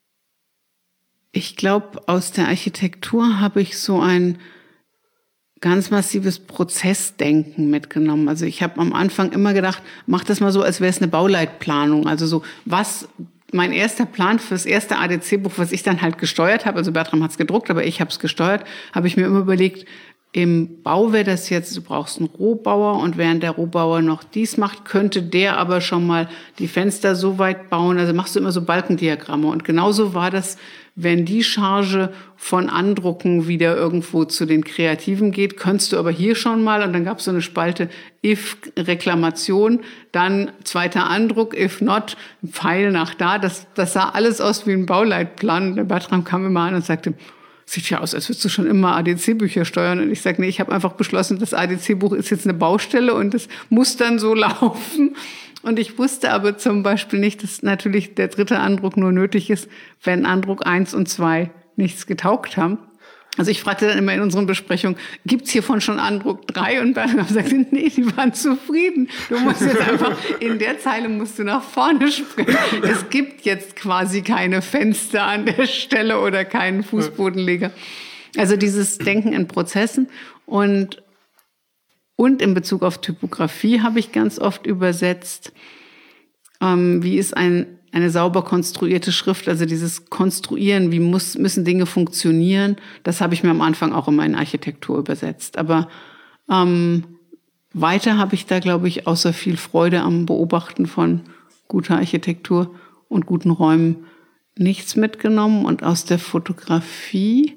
S1: ich glaube, aus der Architektur habe ich so ein ganz massives Prozessdenken mitgenommen. Also ich habe am Anfang immer gedacht, mach das mal so, als wäre es eine Bauleitplanung. Also so, was mein erster Plan fürs erste A D C-Buch, was ich dann halt gesteuert habe, also Bertram hat's gedruckt, aber ich habe es gesteuert, habe ich mir immer überlegt, im Bau wäre das jetzt, du brauchst einen Rohbauer und während der Rohbauer noch dies macht, könnte der aber schon mal die Fenster so weit bauen. Also machst du immer so Balkendiagramme. Und genauso war das, wenn die Charge von Andrucken wieder irgendwo zu den Kreativen geht, könntest du aber hier schon mal, und dann gab es so eine Spalte, if Reklamation, dann zweiter Andruck, if not, Pfeil nach da. Das, das sah alles aus wie ein Bauleitplan. Der Bertram kam immer an und sagte, sieht ja aus, als würdest du schon immer A D C-Bücher steuern. Und ich sage, nee, ich habe einfach beschlossen, das A D C-Buch ist jetzt eine Baustelle und das muss dann so laufen. Und ich wusste aber zum Beispiel nicht, dass natürlich der dritte Andruck nur nötig ist, wenn Andruck eins und zwei nichts getaugt haben. Also ich fragte dann immer in unseren Besprechungen, gibt's hiervon schon Andruck drei? Und Bertram sagte, nee, die waren zufrieden. Du musst jetzt einfach, in der Zeile musst du nach vorne springen. Es gibt jetzt quasi keine Fenster an der Stelle oder keinen Fußbodenleger. Also dieses Denken in Prozessen und, und in Bezug auf Typografie habe ich ganz oft übersetzt, ähm, wie ist ein eine sauber konstruierte Schrift, also dieses Konstruieren, wie muss, müssen Dinge funktionieren, das habe ich mir am Anfang auch immer in Architektur übersetzt. Aber ähm, weiter habe ich da, glaube ich, außer viel Freude am Beobachten von guter Architektur und guten Räumen nichts mitgenommen. Und aus der Fotografie,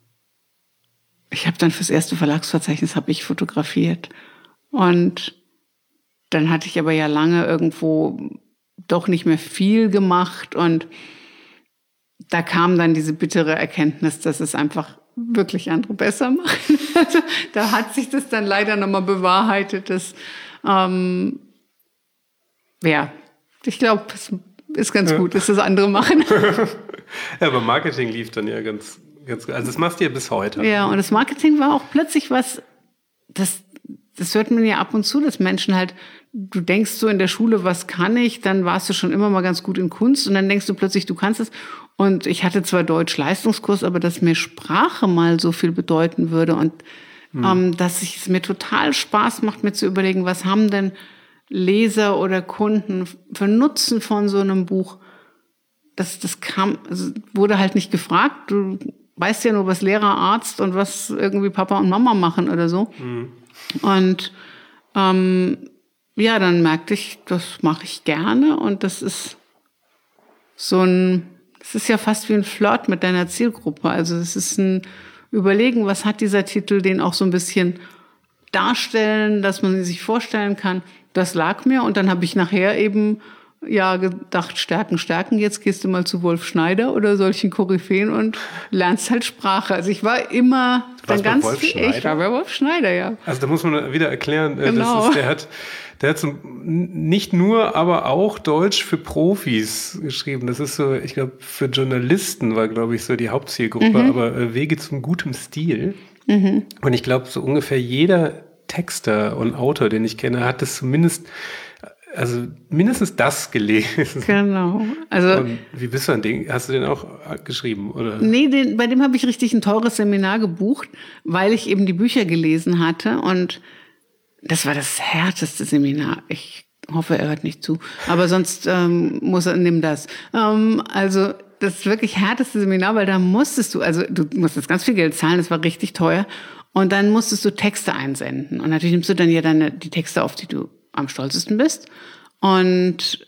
S1: ich habe dann fürs erste Verlagsverzeichnis habe ich fotografiert. Und dann hatte ich aber ja lange irgendwo doch nicht mehr viel gemacht und da kam dann diese bittere Erkenntnis, dass es einfach wirklich andere besser machen. Also, da hat sich das dann leider nochmal bewahrheitet, dass ähm, ja, ich glaube, es ist ganz ja. gut, dass das andere machen.
S2: Ja, aber Marketing lief dann ja ganz, ganz gut. Also das machst du ja bis heute.
S1: Ja, und das Marketing war auch plötzlich was, das Das hört man ja ab und zu, dass Menschen halt, du denkst so in der Schule, was kann ich? Dann warst du schon immer mal ganz gut in Kunst und dann denkst du plötzlich, du kannst es. Und ich hatte zwar Deutsch-Leistungskurs, aber dass mir Sprache mal so viel bedeuten würde und hm. ähm, dass es mir total Spaß macht, mir zu überlegen, was haben denn Leser oder Kunden für Nutzen von so einem Buch? Das, das kam, also wurde halt nicht gefragt. Du weißt ja nur, was Lehrer, Arzt und was irgendwie Papa und Mama machen oder so. Hm. Und ähm, ja, dann merkte ich, das mache ich gerne und das ist so ein, das ist ja fast wie ein Flirt mit deiner Zielgruppe. Also es ist ein Überlegen, was hat dieser Titel, den auch so ein bisschen darstellen, dass man sich vorstellen kann. Das lag mir und dann habe ich nachher eben ja gedacht, stärken, stärken, jetzt gehst du mal zu Wolf Schneider oder solchen Koryphäen und lernst halt Sprache. Also ich war immer dann ganz viel, ich war bei Wolf Schneider, ja.
S2: Also da muss man wieder erklären,
S1: genau.
S2: das ist, der hat, der hat so nicht nur, aber auch Deutsch für Profis geschrieben. Das ist so, ich glaube, für Journalisten war, glaube ich, so die Hauptzielgruppe, mhm. aber äh, Wege zum gutem Stil. Mhm. Und ich glaube, so ungefähr jeder Texter und Autor, den ich kenne, hat das zumindest Also mindestens das gelesen.
S1: Genau. Also
S2: und wie bist du an den? Hast du den auch geschrieben, oder?
S1: Nee, den, bei dem habe ich richtig ein teures Seminar gebucht, weil ich eben die Bücher gelesen hatte. Und das war das härteste Seminar. Ich hoffe, er hört nicht zu. Aber sonst ähm, muss er, nimm das. Ähm, also das wirklich härteste Seminar, weil da musstest du, also du musstest ganz viel Geld zahlen, das war richtig teuer. Und dann musstest du Texte einsenden. Und natürlich nimmst du dann ja deine, die Texte auf, die du am stolzesten bist. Und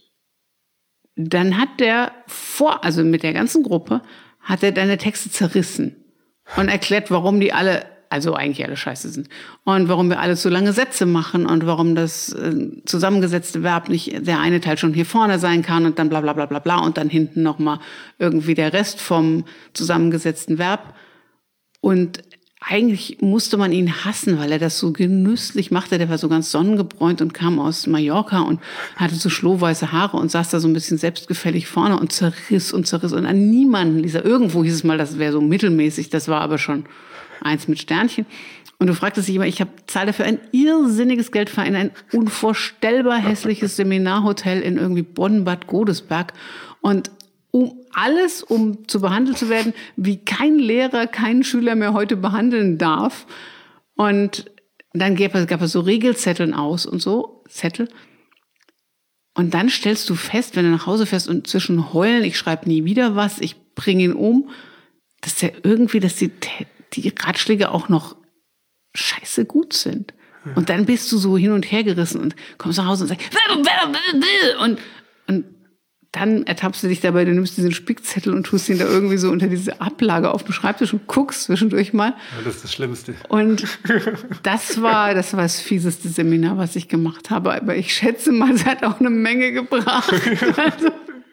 S1: dann hat der vor, also mit der ganzen Gruppe, hat er deine Texte zerrissen und erklärt, warum die alle, also eigentlich alle scheiße sind und warum wir alle so lange Sätze machen und warum das äh, zusammengesetzte Verb nicht der eine Teil schon hier vorne sein kann und dann bla bla bla bla bla und dann hinten nochmal irgendwie der Rest vom zusammengesetzten Verb. Und eigentlich musste man ihn hassen, weil er das so genüsslich machte. Der war so ganz sonnengebräunt und kam aus Mallorca und hatte so schlohweiße Haare und saß da so ein bisschen selbstgefällig vorne und zerriss und zerriss. Und an niemanden ließ er. Irgendwo hieß es mal, das wäre so mittelmäßig. Das war aber schon eins mit Sternchen. Und du fragtest dich immer, ich habe zahle dafür ein irrsinniges Geld für ein unvorstellbar hässliches Seminarhotel in irgendwie Bonn-Bad Godesberg. Und um alles, um zu behandelt zu werden, wie kein Lehrer keinen Schüler mehr heute behandeln darf. Und dann gab es, gab es so Regelzetteln aus und so, Zettel. Und dann stellst du fest, wenn du nach Hause fährst und zwischen heulen, ich schreibe nie wieder was, ich bringe ihn um, dass der irgendwie, dass die, die Ratschläge auch noch scheiße gut sind. Und dann bist du so hin und her gerissen und kommst nach Hause und sagst, und, und dann ertappst du dich dabei, du nimmst diesen Spickzettel und tust ihn da irgendwie so unter diese Ablage auf dem Schreibtisch und guckst zwischendurch mal.
S2: Ja, das ist das Schlimmste.
S1: Und das war, das war das fieseste Seminar, was ich gemacht habe. Aber ich schätze mal, es hat auch eine Menge gebracht. Also,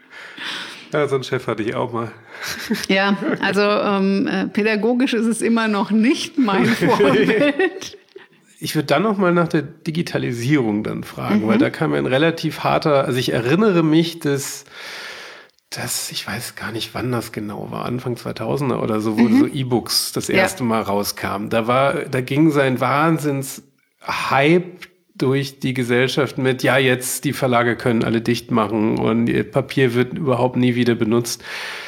S2: ja, so einen Chef hatte ich auch mal.
S1: Ja, also ähm, äh, pädagogisch ist es immer noch nicht mein Vorbild.
S2: Ich würde dann noch mal nach der Digitalisierung dann fragen, mhm. weil da kam ein relativ harter, also ich erinnere mich, dass, dass, ich weiß gar nicht, wann das genau war, Anfang zweitausender oder so, wo mhm. so E-Books das erste ja. Mal rauskamen. Da war, da ging sein Wahnsinns-Hype durch die Gesellschaft mit, ja, jetzt die Verlage können alle dicht machen und Papier wird überhaupt nie wieder benutzt.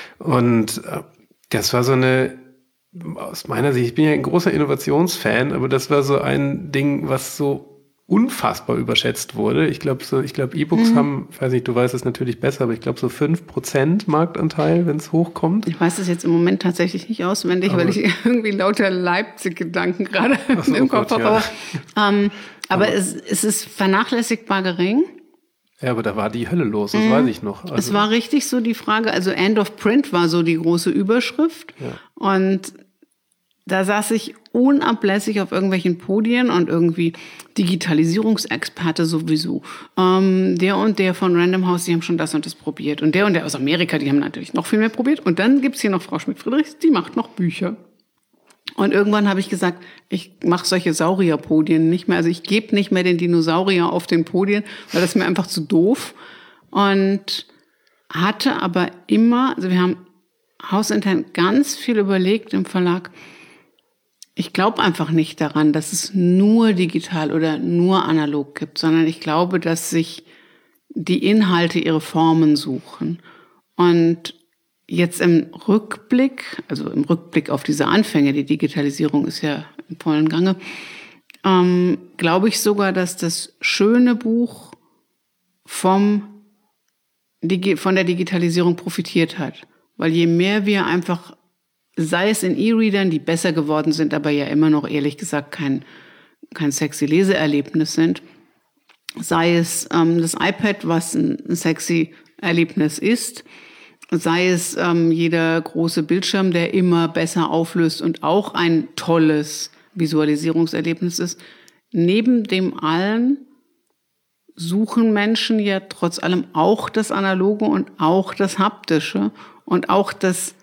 S2: Und das war so eine, aus meiner Sicht, ich bin ja ein großer Innovationsfan, aber das war so ein Ding, was so unfassbar überschätzt wurde. Ich glaube, so, ich glaube, E-Books mhm. haben, ich weiß nicht, du weißt es natürlich besser, aber ich glaube so fünf Prozent Marktanteil, wenn es hochkommt.
S1: Ich weiß das jetzt im Moment tatsächlich nicht auswendig, aber weil ich irgendwie lauter Leipzig-Gedanken gerade so, im Kopf habe. Ja. Aber, ähm, aber, aber es, es ist vernachlässigbar gering.
S2: Ja, aber da war die Hölle los, das mhm. weiß ich noch. Also
S1: es war richtig so die Frage, also End of Print war so die große Überschrift. Ja. Und da saß ich unablässig auf irgendwelchen Podien und irgendwie Digitalisierungsexperte sowieso. Ähm, der und der von Random House, die haben schon das und das probiert. Und der und der aus Amerika, die haben natürlich noch viel mehr probiert. Und dann gibt's hier noch Frau Schmidt-Friedrichs, die macht noch Bücher. Und irgendwann habe ich gesagt, ich mache solche Saurierpodien nicht mehr. Also ich gebe nicht mehr den Dinosaurier auf den Podien, weil das ist mir einfach zu doof. Und hatte aber immer, also wir haben hausintern ganz viel überlegt im Verlag. Ich glaube einfach nicht daran, dass es nur digital oder nur analog gibt, sondern ich glaube, dass sich die Inhalte ihre Formen suchen. Und jetzt im Rückblick, also im Rückblick auf diese Anfänge, die Digitalisierung ist ja im vollen Gange, ähm, glaube ich sogar, dass das schöne Buch vom, von der Digitalisierung profitiert hat. Weil je mehr wir einfach, sei es in E-Readern, die besser geworden sind, aber ja immer noch ehrlich gesagt kein, kein sexy Leseerlebnis sind, sei es ähm, das iPad, was ein, ein sexy Erlebnis ist, sei es ähm, jeder große Bildschirm, der immer besser auflöst und auch ein tolles Visualisierungserlebnis ist. Neben dem allen suchen Menschen ja trotz allem auch das Analoge und auch das Haptische und auch das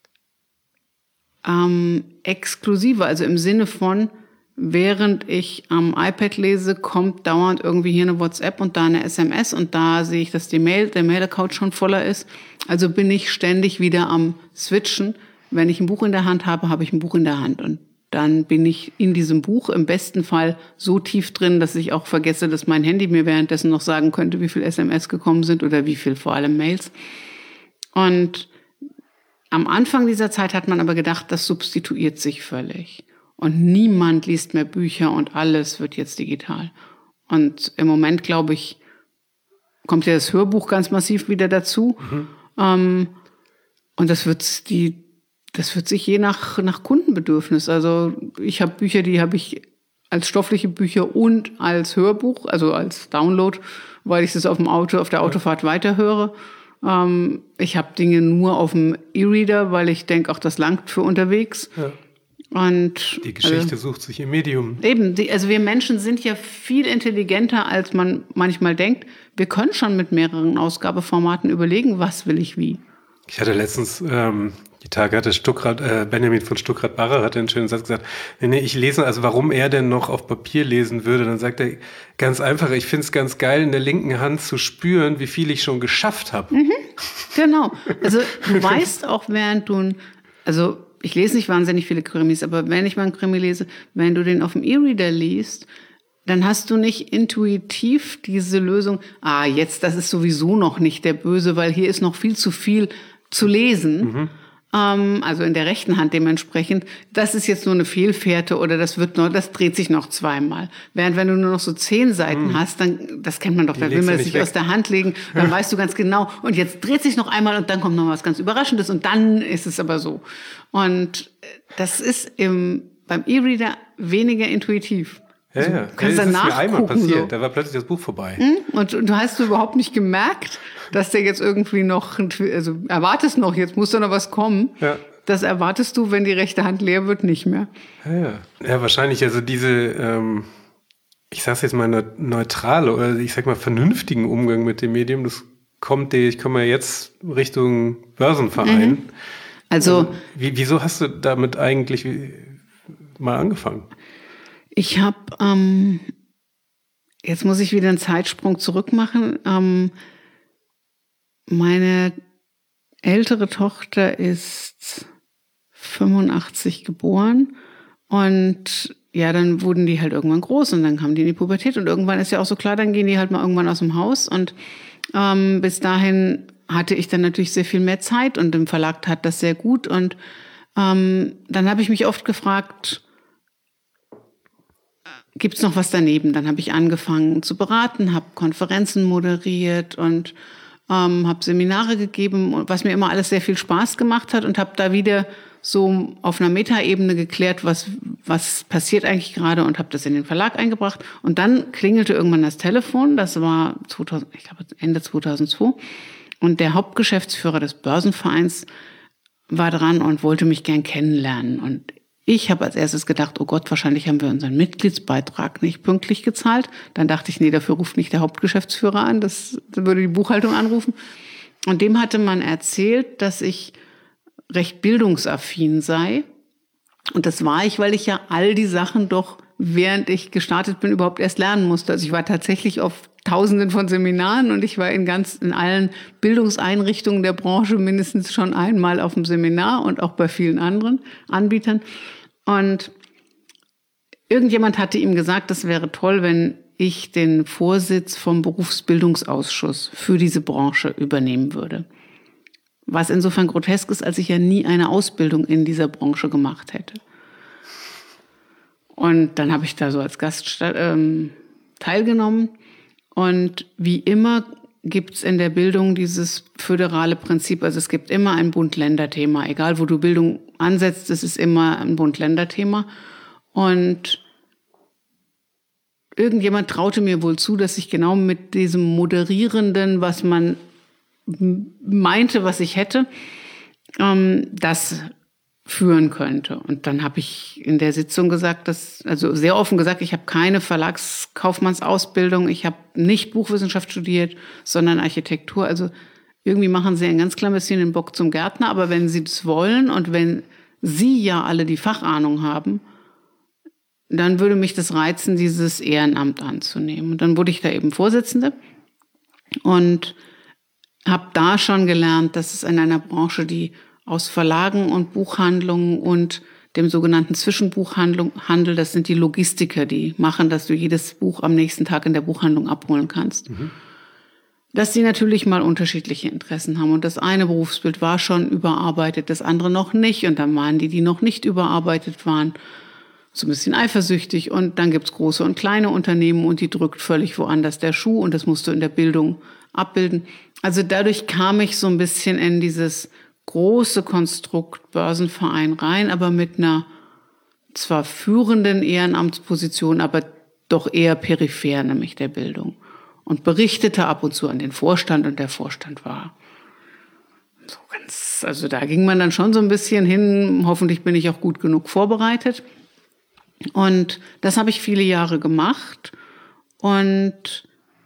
S1: ähm, Exklusive, also im Sinne von, während ich am iPad lese, kommt dauernd irgendwie hier eine WhatsApp und da eine S M S und da sehe ich, dass die Mail, der Mail-Account schon voller ist. Also bin ich ständig wieder am Switchen. Wenn ich ein Buch in der Hand habe, habe ich ein Buch in der Hand und dann bin ich in diesem Buch im besten Fall so tief drin, dass ich auch vergesse, dass mein Handy mir währenddessen noch sagen könnte, wie viel S M S gekommen sind oder wie viel vor allem Mails. Und am Anfang dieser Zeit hat man aber gedacht, das substituiert sich völlig. Und niemand liest mehr Bücher und alles wird jetzt digital. Und im Moment, glaube ich, kommt ja das Hörbuch ganz massiv wieder dazu. Mhm. Ähm, und das wird die, das wird sich je nach, nach Kundenbedürfnis. Also ich habe Bücher, die habe ich als stoffliche Bücher und als Hörbuch, also als Download, weil ich das auf dem Auto, auf der Autofahrt weiterhöre. Ähm, ich habe Dinge nur auf dem E-Reader, weil ich denke, auch das langt für unterwegs. Ja. Und
S2: die Geschichte also, sucht sich im Medium.
S1: Eben, die, also wir Menschen sind ja viel intelligenter, als man manchmal denkt. Wir können schon mit mehreren Ausgabeformaten überlegen, was will ich wie.
S2: Ich hatte letztens, ähm, die Tage hatte Stuckrad, äh, Benjamin von Stuckrad-Barre hatte einen schönen Satz gesagt, nee, nee, ich lese, also warum er denn noch auf Papier lesen würde, dann sagt er ganz einfach, ich finde es ganz geil, in der linken Hand zu spüren, wie viel ich schon geschafft habe.
S1: Mhm, genau, also du weißt auch, während du, also ich lese nicht wahnsinnig viele Krimis, aber wenn ich mal einen Krimi lese, wenn du den auf dem E-Reader liest, dann hast du nicht intuitiv diese Lösung, ah, jetzt, das ist sowieso noch nicht der Böse, weil hier ist noch viel zu viel zu lesen. Mhm. ähm, also in der rechten Hand dementsprechend, das ist jetzt nur eine Fehlfährte oder das wird noch, das dreht sich noch zweimal. Während wenn du nur noch so zehn Seiten hm. hast, dann, das kennt man doch, da will man das nicht weg. Aus der Hand legen, dann weißt du ganz genau, und jetzt dreht sich noch einmal und dann kommt noch was ganz Überraschendes und dann ist es aber so. Und das ist im, beim E-Reader weniger intuitiv.
S3: Ja, ja.
S1: Du kannst
S3: ja, das ist mir einmal passiert,
S1: so.
S3: Da war plötzlich das Buch vorbei.
S1: Und, und du hast du überhaupt nicht gemerkt, dass der jetzt irgendwie noch, also erwartest noch, jetzt muss da noch was kommen. Ja. Das erwartest du, wenn die rechte Hand leer wird, nicht mehr.
S3: Ja, ja. ja wahrscheinlich, also diese, ähm, ich sag's jetzt mal, neutrale oder ich sag mal vernünftigen Umgang mit dem Medium, das kommt, ich komme ja jetzt Richtung Börsenverein. Mhm.
S1: Also,
S3: Wie, wieso hast du damit eigentlich mal angefangen?
S1: Ich habe, ähm, jetzt muss ich wieder einen Zeitsprung zurück machen. Ähm, meine ältere Tochter ist fünfundachtzig geboren und ja, dann wurden die halt irgendwann groß und dann kamen die in die Pubertät und irgendwann ist ja auch so klar, dann gehen die halt mal irgendwann aus dem Haus und ähm, bis dahin hatte ich dann natürlich sehr viel mehr Zeit und im Verlag tat das sehr gut und ähm, dann habe ich mich oft gefragt, gibt's noch was daneben? Dann habe ich angefangen zu beraten, habe Konferenzen moderiert und ähm, habe Seminare gegeben, was mir immer alles sehr viel Spaß gemacht hat und habe da wieder so auf einer Metaebene geklärt, was was passiert eigentlich gerade und habe das in den Verlag eingebracht. Und dann klingelte irgendwann das Telefon, das war zweitausend, ich glaube Ende zweitausendzwei und der Hauptgeschäftsführer des Börsenvereins war dran und wollte mich gern kennenlernen und ich habe als erstes gedacht, oh Gott, wahrscheinlich haben wir unseren Mitgliedsbeitrag nicht pünktlich gezahlt. Dann dachte ich, nee, dafür ruft nicht der Hauptgeschäftsführer an, das würde die Buchhaltung anrufen. Und dem hatte man erzählt, dass ich recht bildungsaffin sei. Und das war ich, weil ich ja all die Sachen doch, während ich gestartet bin, überhaupt erst lernen musste. Also ich war tatsächlich auf Tausenden von Seminaren und ich war in ganz, in allen Bildungseinrichtungen der Branche mindestens schon einmal auf dem Seminar und auch bei vielen anderen Anbietern. Und irgendjemand hatte ihm gesagt, das wäre toll, wenn ich den Vorsitz vom Berufsbildungsausschuss für diese Branche übernehmen würde. Was insofern grotesk ist, als ich ja nie eine Ausbildung in dieser Branche gemacht hätte. Und dann habe ich da so als Gast ähm, teilgenommen. Und wie immer gibt's in der Bildung dieses föderale Prinzip, also es gibt immer ein Bund-Länder-Thema. Egal, wo du Bildung ansetzt, es ist immer ein Bund-Länder-Thema. Und irgendjemand traute mir wohl zu, dass ich genau mit diesem Moderierenden, was man meinte, was ich hätte, ähm, das führen könnte. Und dann habe ich in der Sitzung gesagt, dass, also sehr offen gesagt, ich habe keine Verlagskaufmannsausbildung, ich habe nicht Buchwissenschaft studiert, sondern Architektur. Also irgendwie machen sie ein ganz klein bisschen den Bock zum Gärtner, aber wenn sie das wollen und wenn sie ja alle die Fachahnung haben, dann würde mich das reizen, dieses Ehrenamt anzunehmen. Und dann wurde ich da eben Vorsitzende und habe da schon gelernt, dass es in einer Branche, die aus Verlagen und Buchhandlungen und dem sogenannten Zwischenbuchhandel, das sind die Logistiker, die machen, dass du jedes Buch am nächsten Tag in der Buchhandlung abholen kannst. Mhm. Dass die natürlich mal unterschiedliche Interessen haben. Und das eine Berufsbild war schon überarbeitet, das andere noch nicht. Und dann waren die, die noch nicht überarbeitet waren, so ein bisschen eifersüchtig. Und dann gibt's große und kleine Unternehmen und die drückt völlig woanders der Schuh. Und das musst du in der Bildung abbilden. Also dadurch kam ich so ein bisschen in dieses große Konstrukt Börsenverein rein, aber mit einer zwar führenden Ehrenamtsposition, aber doch eher peripher, nämlich der Bildung. Und berichtete ab und zu an den Vorstand und der Vorstand war so ganz, also da ging man dann schon so ein bisschen hin, hoffentlich bin ich auch gut genug vorbereitet. Und das habe ich viele Jahre gemacht und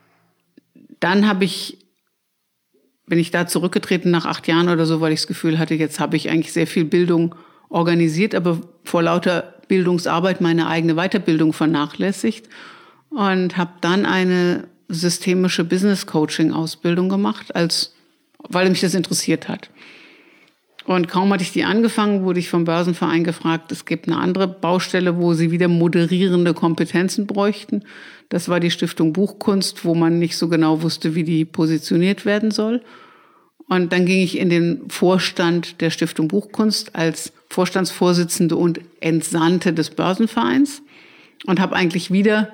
S1: dann habe ich bin ich da zurückgetreten nach acht Jahren oder so, weil ich das Gefühl hatte, jetzt habe ich eigentlich sehr viel Bildung organisiert, aber vor lauter Bildungsarbeit meine eigene Weiterbildung vernachlässigt und habe dann eine systemische Business-Coaching-Ausbildung gemacht, als weil mich das interessiert hat. Und kaum hatte ich die angefangen, wurde ich vom Börsenverein gefragt, es gibt eine andere Baustelle, wo sie wieder moderierende Kompetenzen bräuchten. Das war die Stiftung Buchkunst, wo man nicht so genau wusste, wie die positioniert werden soll. Und dann ging ich in den Vorstand der Stiftung Buchkunst als Vorstandsvorsitzende und Entsandte des Börsenvereins und habe eigentlich wieder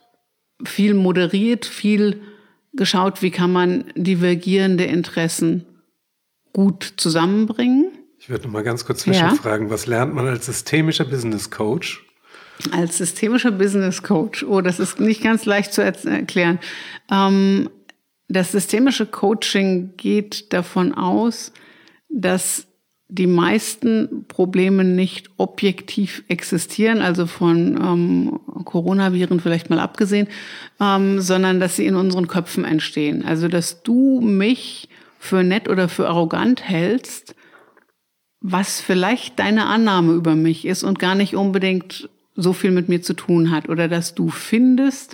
S1: viel moderiert, viel geschaut, wie kann man divergierende Interessen gut zusammenbringen.
S3: Ich würde noch mal ganz kurz zwischenfragen,
S1: ja.
S3: Was lernt man als systemischer Business Coach?
S1: Als systemischer Business Coach, oh, das ist nicht ganz leicht zu erklären. Ähm, das systemische Coaching geht davon aus, dass die meisten Probleme nicht objektiv existieren, also von ähm, Coronaviren vielleicht mal abgesehen, ähm, sondern dass sie in unseren Köpfen entstehen. Also dass du mich für nett oder für arrogant hältst, was vielleicht deine Annahme über mich ist und gar nicht unbedingt so viel mit mir zu tun hat. Oder dass du findest,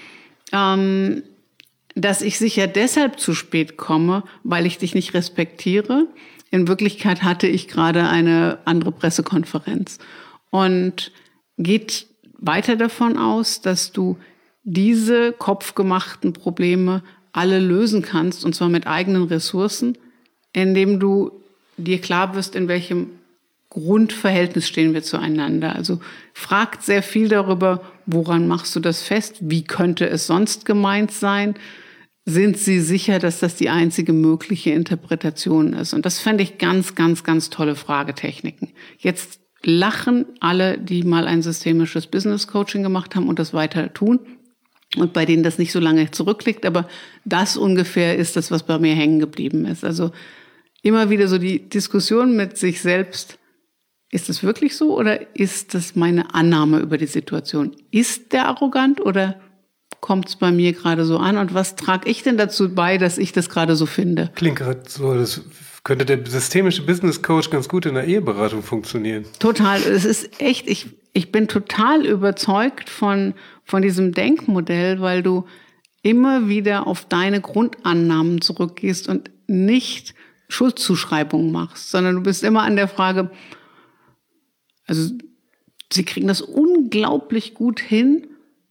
S1: ähm, dass ich sicher deshalb zu spät komme, weil ich dich nicht respektiere. In Wirklichkeit hatte ich gerade eine andere Pressekonferenz. Und geht weiter davon aus, dass du diese kopfgemachten Probleme alle lösen kannst, und zwar mit eigenen Ressourcen, indem du dir klar wirst, in welchem Grundverhältnis stehen wir zueinander. Also fragt sehr viel darüber, woran machst du das fest? Wie könnte es sonst gemeint sein? Sind Sie sicher, dass das die einzige mögliche Interpretation ist? Und das fände ich ganz, ganz, ganz tolle Fragetechniken. Jetzt lachen alle, die mal ein systemisches Business Coaching gemacht haben und das weiter tun. Und bei denen das nicht so lange zurückliegt. Aber das ungefähr ist das, was bei mir hängen geblieben ist. Also immer wieder so die Diskussion mit sich selbst. Ist es wirklich so oder ist das meine Annahme über die Situation? Ist der arrogant oder kommt es bei mir gerade so an? Und was trage ich denn dazu bei, dass ich das gerade so finde?
S3: Klingt gerade so, das könnte der systemische Business Coach ganz gut in der Eheberatung funktionieren.
S1: Total. Es ist echt, ich, ich bin total überzeugt von, von diesem Denkmodell, weil du immer wieder auf deine Grundannahmen zurückgehst und nicht Schuldzuschreibungen machst, sondern du bist immer an der Frage, also sie kriegen das unglaublich gut hin,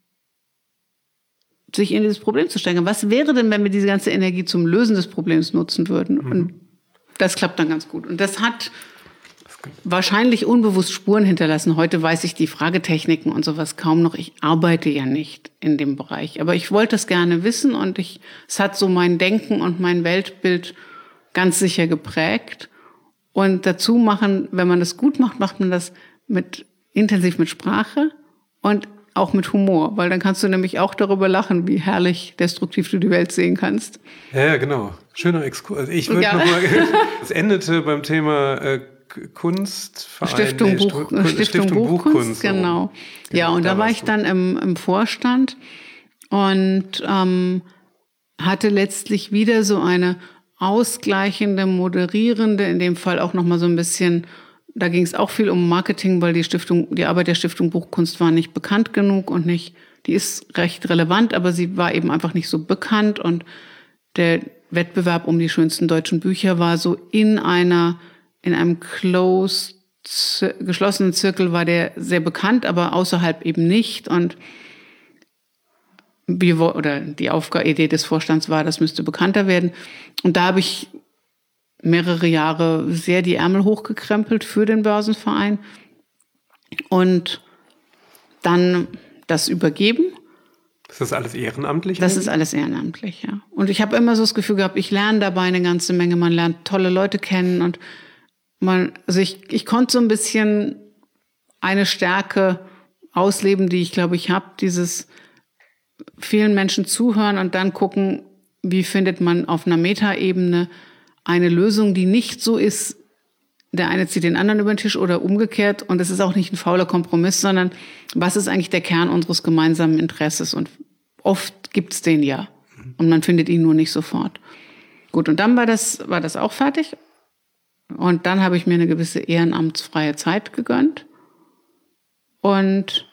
S1: sich in dieses Problem zu steigern. Was wäre denn, wenn wir diese ganze Energie zum Lösen des Problems nutzen würden? Mhm. Und das klappt dann ganz gut. Und das hat wahrscheinlich unbewusst Spuren hinterlassen. Heute weiß ich die Fragetechniken und sowas kaum noch. Ich arbeite ja nicht in dem Bereich. Aber ich wollte es gerne wissen und ich, es hat so mein Denken und mein Weltbild ganz sicher geprägt. Und dazu machen, wenn man das gut macht, macht man das mit intensiv mit Sprache und auch mit Humor, weil dann kannst du nämlich auch darüber lachen, wie herrlich destruktiv du die Welt sehen kannst.
S3: Ja, ja, genau. Schöner Exkurs. Also ich würde
S1: ja.
S3: noch mal, es endete beim Thema äh, Kunstverein.
S1: Stiftung,
S3: nee,
S1: Buch,
S3: Stu-
S1: Stiftung, Stiftung Buchkunst, Buchkunst so. Genau. Ja, genau, und da, da war ich dann im, im Vorstand und ähm, hatte letztlich wieder so eine ausgleichende, moderierende, in dem Fall auch nochmal so ein bisschen, da ging es auch viel um Marketing, weil die Stiftung, die Arbeit der Stiftung Buchkunst war nicht bekannt genug und nicht, die ist recht relevant, aber sie war eben einfach nicht so bekannt und der Wettbewerb um die schönsten deutschen Bücher war so in einer, in einem closed, geschlossenen Zirkel war der sehr bekannt, aber außerhalb eben nicht und wir, oder die Aufgabe, Idee des Vorstands war, das müsste bekannter werden. Und da habe ich mehrere Jahre sehr die Ärmel hochgekrempelt für den Börsenverein und dann das übergeben.
S3: Ist das alles ehrenamtlich?
S1: Das ist alles ehrenamtlich, ja. Und ich habe immer so das Gefühl gehabt, ich lerne dabei eine ganze Menge. Man lernt tolle Leute kennen und man, also ich, ich konnte so ein bisschen eine Stärke ausleben, die ich glaube ich habe, dieses vielen Menschen zuhören und dann gucken, wie findet man auf einer Metaebene eine Lösung, die nicht so ist, der eine zieht den anderen über den Tisch oder umgekehrt. Und es ist auch nicht ein fauler Kompromiss, sondern was ist eigentlich der Kern unseres gemeinsamen Interesses? Und oft gibt's den ja. Und man findet ihn nur nicht sofort. Gut, und dann war das, war das auch fertig. Und dann habe ich mir eine gewisse ehrenamtsfreie Zeit gegönnt. Und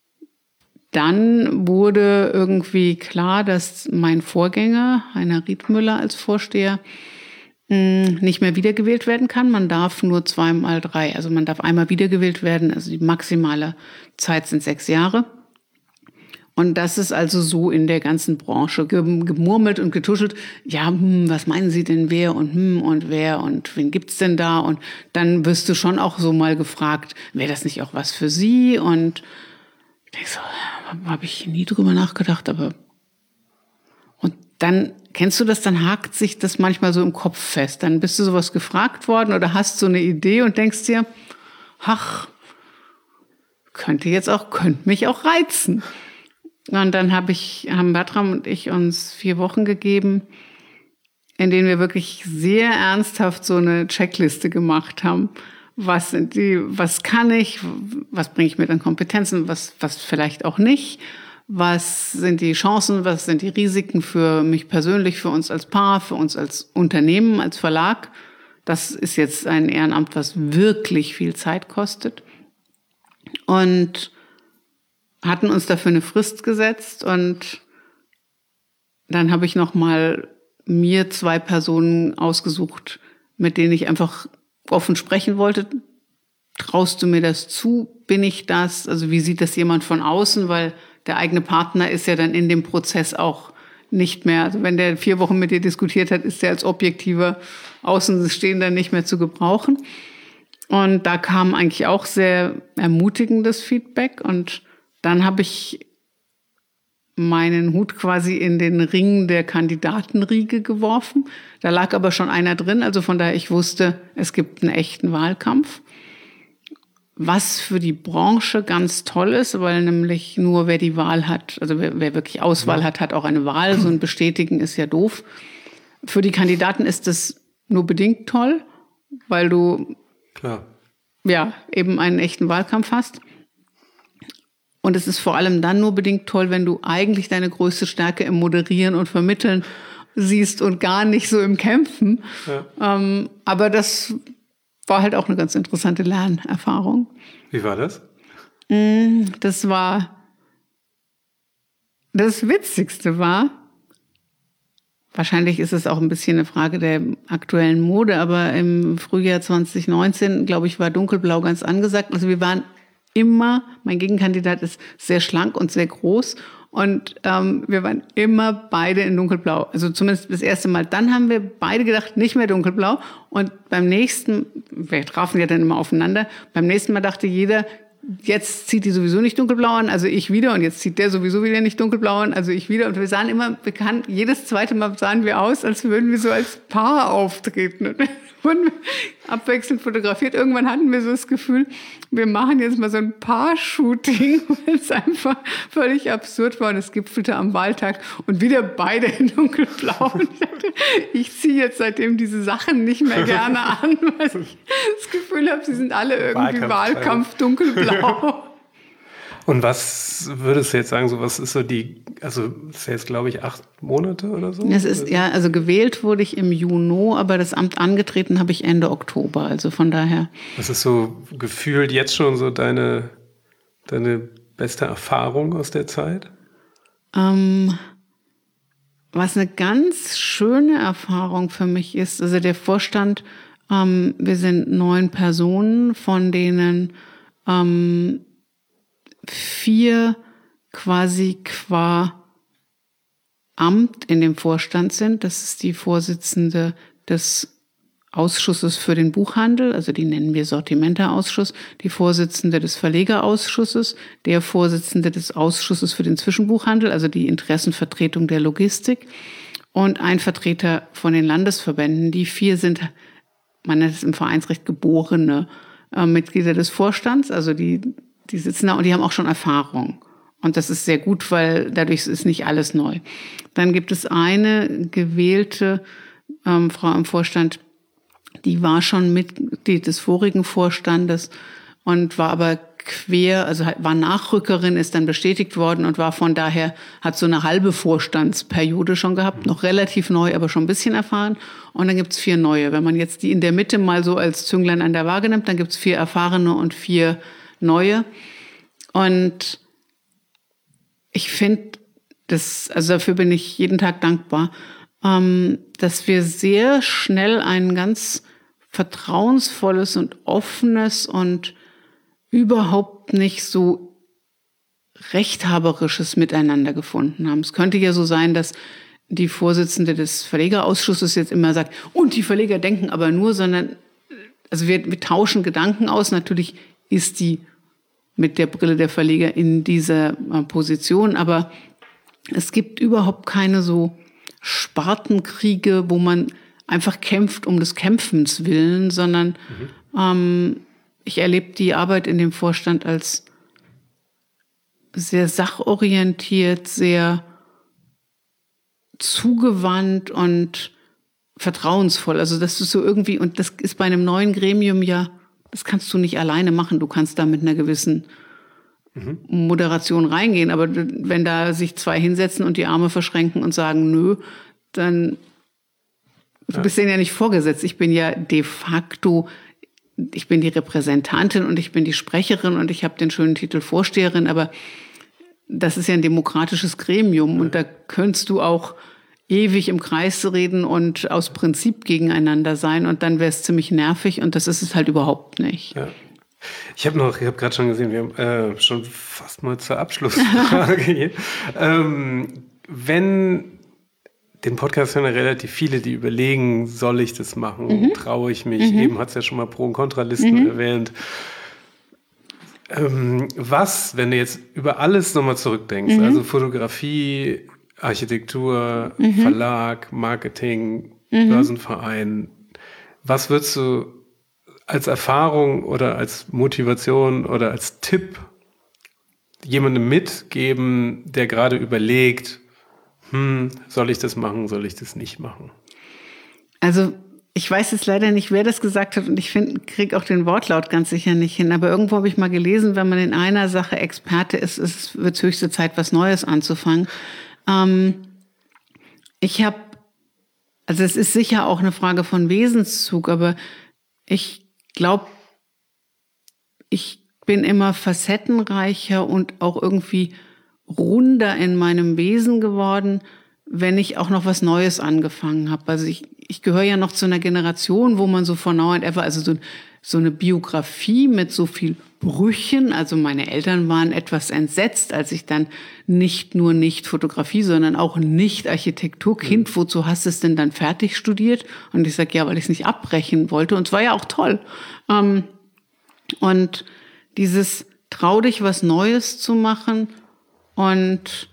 S1: dann wurde irgendwie klar, dass mein Vorgänger, Heiner Riedmüller als Vorsteher, nicht mehr wiedergewählt werden kann. Man darf nur zweimal drei, also man darf einmal wiedergewählt werden. Also die maximale Zeit sind sechs Jahre. Und das ist also so in der ganzen Branche gemurmelt und getuschelt. Ja, hm, was meinen Sie denn wer und hm und wer und wen gibt's denn da? Und dann wirst du schon auch so mal gefragt, wäre das nicht auch was für Sie? Und ich denke so, habe ich nie drüber nachgedacht, aber und dann, kennst du das, dann hakt sich das manchmal so im Kopf fest. Dann bist du sowas gefragt worden oder hast so eine Idee und denkst dir, ach, könnte jetzt auch, könnte mich auch reizen. Und dann habe ich, haben Bertram und ich uns vier Wochen gegeben, in denen wir wirklich sehr ernsthaft so eine Checkliste gemacht haben. Was sind die, was kann ich, was bringe ich mit an Kompetenzen, was, was vielleicht auch nicht, was sind die Chancen, was sind die Risiken für mich persönlich, für uns als Paar, für uns als Unternehmen, als Verlag. Das ist jetzt ein Ehrenamt, was wirklich viel Zeit kostet. Und hatten uns dafür eine Frist gesetzt und dann habe ich noch mal mir zwei Personen ausgesucht, mit denen ich einfach offen sprechen wollte. Traust du mir das zu? Bin ich das? Also wie sieht das jemand von außen? Weil der eigene Partner ist ja dann in dem Prozess auch nicht mehr. Also wenn der vier Wochen mit dir diskutiert hat, ist der als objektiver Außenstehender nicht mehr zu gebrauchen. Und da kam eigentlich auch sehr ermutigendes Feedback und dann habe ich meinen Hut quasi in den Ring der Kandidatenriege geworfen. Da lag aber schon einer drin, also von daher ich wusste, es gibt einen echten Wahlkampf. Was für die Branche ganz toll ist, weil nämlich nur wer die Wahl hat, also wer, wer wirklich Auswahl hat, hat auch eine Wahl. So ein Bestätigen ist ja doof. Für die Kandidaten ist das nur bedingt toll, weil du
S3: Klar.
S1: ja eben einen echten Wahlkampf hast. Und es ist vor allem dann nur bedingt toll, wenn du eigentlich deine größte Stärke im Moderieren und Vermitteln siehst und gar nicht so im Kämpfen. Ja. Ähm, aber das war halt auch eine ganz interessante Lernerfahrung.
S3: Wie war das?
S1: Das war, das Witzigste war, wahrscheinlich ist es auch ein bisschen eine Frage der aktuellen Mode, aber im Frühjahr zwanzig neunzehn, glaube ich, war Dunkelblau ganz angesagt. Also wir waren immer, mein Gegenkandidat ist sehr schlank und sehr groß und ähm, wir waren immer beide in Dunkelblau. Also zumindest das erste Mal. Dann haben wir beide gedacht, nicht mehr Dunkelblau. Und beim nächsten, wir trafen ja dann immer aufeinander, beim nächsten Mal dachte jeder, jetzt zieht die sowieso nicht dunkelblau an, also ich wieder. Und jetzt zieht der sowieso wieder nicht dunkelblau an, also ich wieder. Und wir sahen immer bekannt, jedes zweite Mal sahen wir aus, als würden wir so als Paar auftreten. Und wurden wir abwechselnd fotografiert. Irgendwann hatten wir so das Gefühl, wir machen jetzt mal so ein Paar-Shooting, weil es einfach völlig absurd war. Und es gipfelte am Wahltag und wieder beide in dunkelblau. Und ich dachte, ich ziehe jetzt seitdem diese Sachen nicht mehr gerne an, weil ich das Gefühl habe, sie sind alle irgendwie Wahlkampf, Wahlkampf dunkelblau.
S3: Und was würdest du jetzt sagen, so was ist so die, also das ist jetzt glaube ich acht Monate oder so?
S1: Das ist, ja, also gewählt wurde ich im Juni, aber das Amt angetreten habe ich Ende Oktober, also von daher.
S3: Was ist so gefühlt jetzt schon so deine, deine beste Erfahrung aus der Zeit?
S1: Ähm, was eine ganz schöne Erfahrung für mich ist, also der Vorstand, ähm, wir sind neun Personen, von denen ähm, vier quasi qua Amt in dem Vorstand sind. Das ist die Vorsitzende des Ausschusses für den Buchhandel, also die nennen wir Sortimenteausschuss, die Vorsitzende des Verlegerausschusses, der Vorsitzende des Ausschusses für den Zwischenbuchhandel, also die Interessenvertretung der Logistik und ein Vertreter von den Landesverbänden. Die vier sind, man nennt es im Vereinsrecht, geborene äh, Mitglieder des Vorstands, also die Die sitzen da und die haben auch schon Erfahrung. Und das ist sehr gut, weil dadurch ist nicht alles neu. Dann gibt es eine gewählte ähm, Frau im Vorstand, die war schon Mitglied des vorigen Vorstandes und war aber quer, also war Nachrückerin, ist dann bestätigt worden und war von daher, hat so eine halbe Vorstandsperiode schon gehabt, noch relativ neu, aber schon ein bisschen erfahren. Und dann gibt's vier neue. Wenn man jetzt die in der Mitte mal so als Zünglein an der Waage nimmt, dann gibt's vier erfahrene und vier neue. Und ich finde, das, also dafür bin ich jeden Tag dankbar, ähm, dass wir sehr schnell ein ganz vertrauensvolles und offenes und überhaupt nicht so rechthaberisches Miteinander gefunden haben. Es könnte ja so sein, dass die Vorsitzende des Verlegerausschusses jetzt immer sagt, und die Verleger denken aber nur, sondern also wir, wir tauschen Gedanken aus. Natürlich ist die mit der Brille der Verleger in dieser Position, aber es gibt überhaupt keine so Spartenkriege, wo man einfach kämpft um des Kämpfens willen, sondern mhm. ähm, ich erlebe die Arbeit in dem Vorstand als sehr sachorientiert, sehr zugewandt und vertrauensvoll. Also das ist so irgendwie, und das ist bei einem neuen Gremium ja, das kannst du nicht alleine machen. Du kannst da mit einer gewissen mhm. Moderation reingehen. Aber wenn da sich zwei hinsetzen und die Arme verschränken und sagen, nö, dann, du ja. bist denen ja nicht vorgesetzt. Ich bin ja de facto, ich bin die Repräsentantin und ich bin die Sprecherin und ich habe den schönen Titel Vorsteherin, aber das ist ja ein demokratisches Gremium ja. und da könntest du auch ewig im Kreis reden und aus Prinzip gegeneinander sein und dann wäre es ziemlich nervig und das ist es halt überhaupt nicht. Ja.
S3: Ich habe noch, ich habe gerade schon gesehen, wir haben äh, schon fast mal zur Abschlussfrage hier. ähm, wenn den Podcast hören ja relativ viele, die überlegen, soll ich das machen, mhm. traue ich mich? Mhm. Eben hat es ja schon mal Pro- und Kontralisten mhm. erwähnt. Ähm, was, wenn du jetzt über alles nochmal zurückdenkst, mhm. also Fotografie, Architektur, mhm. Verlag, Marketing, mhm. Börsenverein, was würdest du als Erfahrung oder als Motivation oder als Tipp jemandem mitgeben, der gerade überlegt, hm, soll ich das machen, soll ich das nicht machen?
S1: Also ich weiß jetzt leider nicht, wer das gesagt hat und ich kriege auch den Wortlaut ganz sicher nicht hin, aber irgendwo habe ich mal gelesen, wenn man in einer Sache Experte ist, es wird höchste Zeit, was Neues anzufangen. Ähm, ich habe, also es ist sicher auch eine Frage von Wesenszug, aber ich glaube, ich bin immer facettenreicher und auch irgendwie runder in meinem Wesen geworden, wenn ich auch noch was Neues angefangen habe. Also ich, ich gehöre ja noch zu einer Generation, wo man so for now and ever, also so, so eine Biografie mit so viel Brüchen, also meine Eltern waren etwas entsetzt, als ich dann nicht nur nicht Fotografie, sondern auch nicht Architektur, Kind, mhm. wozu hast du es denn dann fertig studiert? Und ich sage, ja, weil ich es nicht abbrechen wollte und es war ja auch toll. Ähm, und dieses trau dich, was Neues zu machen und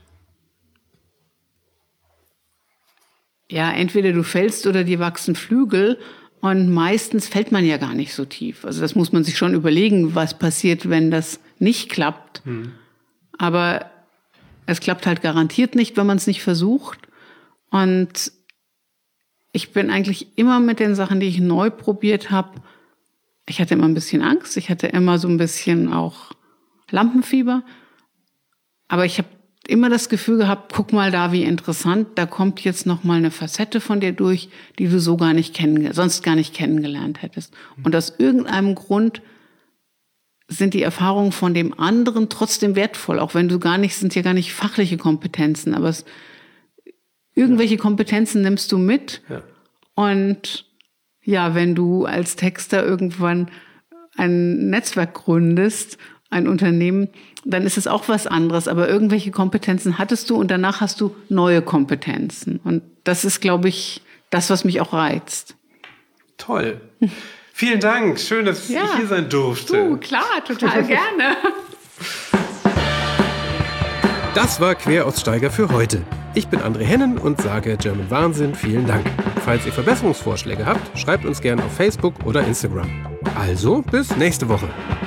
S1: ja, entweder du fällst oder dir wachsen Flügel und meistens fällt man ja gar nicht so tief. Also das muss man sich schon überlegen, was passiert, wenn das nicht klappt. Hm. Aber es klappt halt garantiert nicht, wenn man es nicht versucht. Und ich bin eigentlich immer mit den Sachen, die ich neu probiert habe, ich hatte immer ein bisschen Angst, ich hatte immer so ein bisschen auch Lampenfieber. Aber ich habe immer das Gefühl gehabt, guck mal da, wie interessant, da kommt jetzt noch mal eine Facette von dir durch, die du so gar nicht kennen, sonst gar nicht kennengelernt hättest. Und aus irgendeinem Grund sind die Erfahrungen von dem anderen trotzdem wertvoll, auch wenn du gar nicht, sind ja gar nicht fachliche Kompetenzen, aber es, irgendwelche ja. Kompetenzen nimmst du mit. Ja. Und ja, wenn du als Texter irgendwann ein Netzwerk gründest, ein Unternehmen, dann ist es auch was anderes. Aber irgendwelche Kompetenzen hattest du und danach hast du neue Kompetenzen. Und das ist, glaube ich, das, was mich auch reizt.
S3: Toll. Vielen Dank. Schön, dass ja. ich hier sein durfte.
S1: Du, klar, total gerne.
S2: Das war Queraussteiger für heute. Ich bin André Hennen und sage German Wahnsinn vielen Dank. Falls ihr Verbesserungsvorschläge habt, schreibt uns gerne auf Facebook oder Instagram. Also, bis nächste Woche.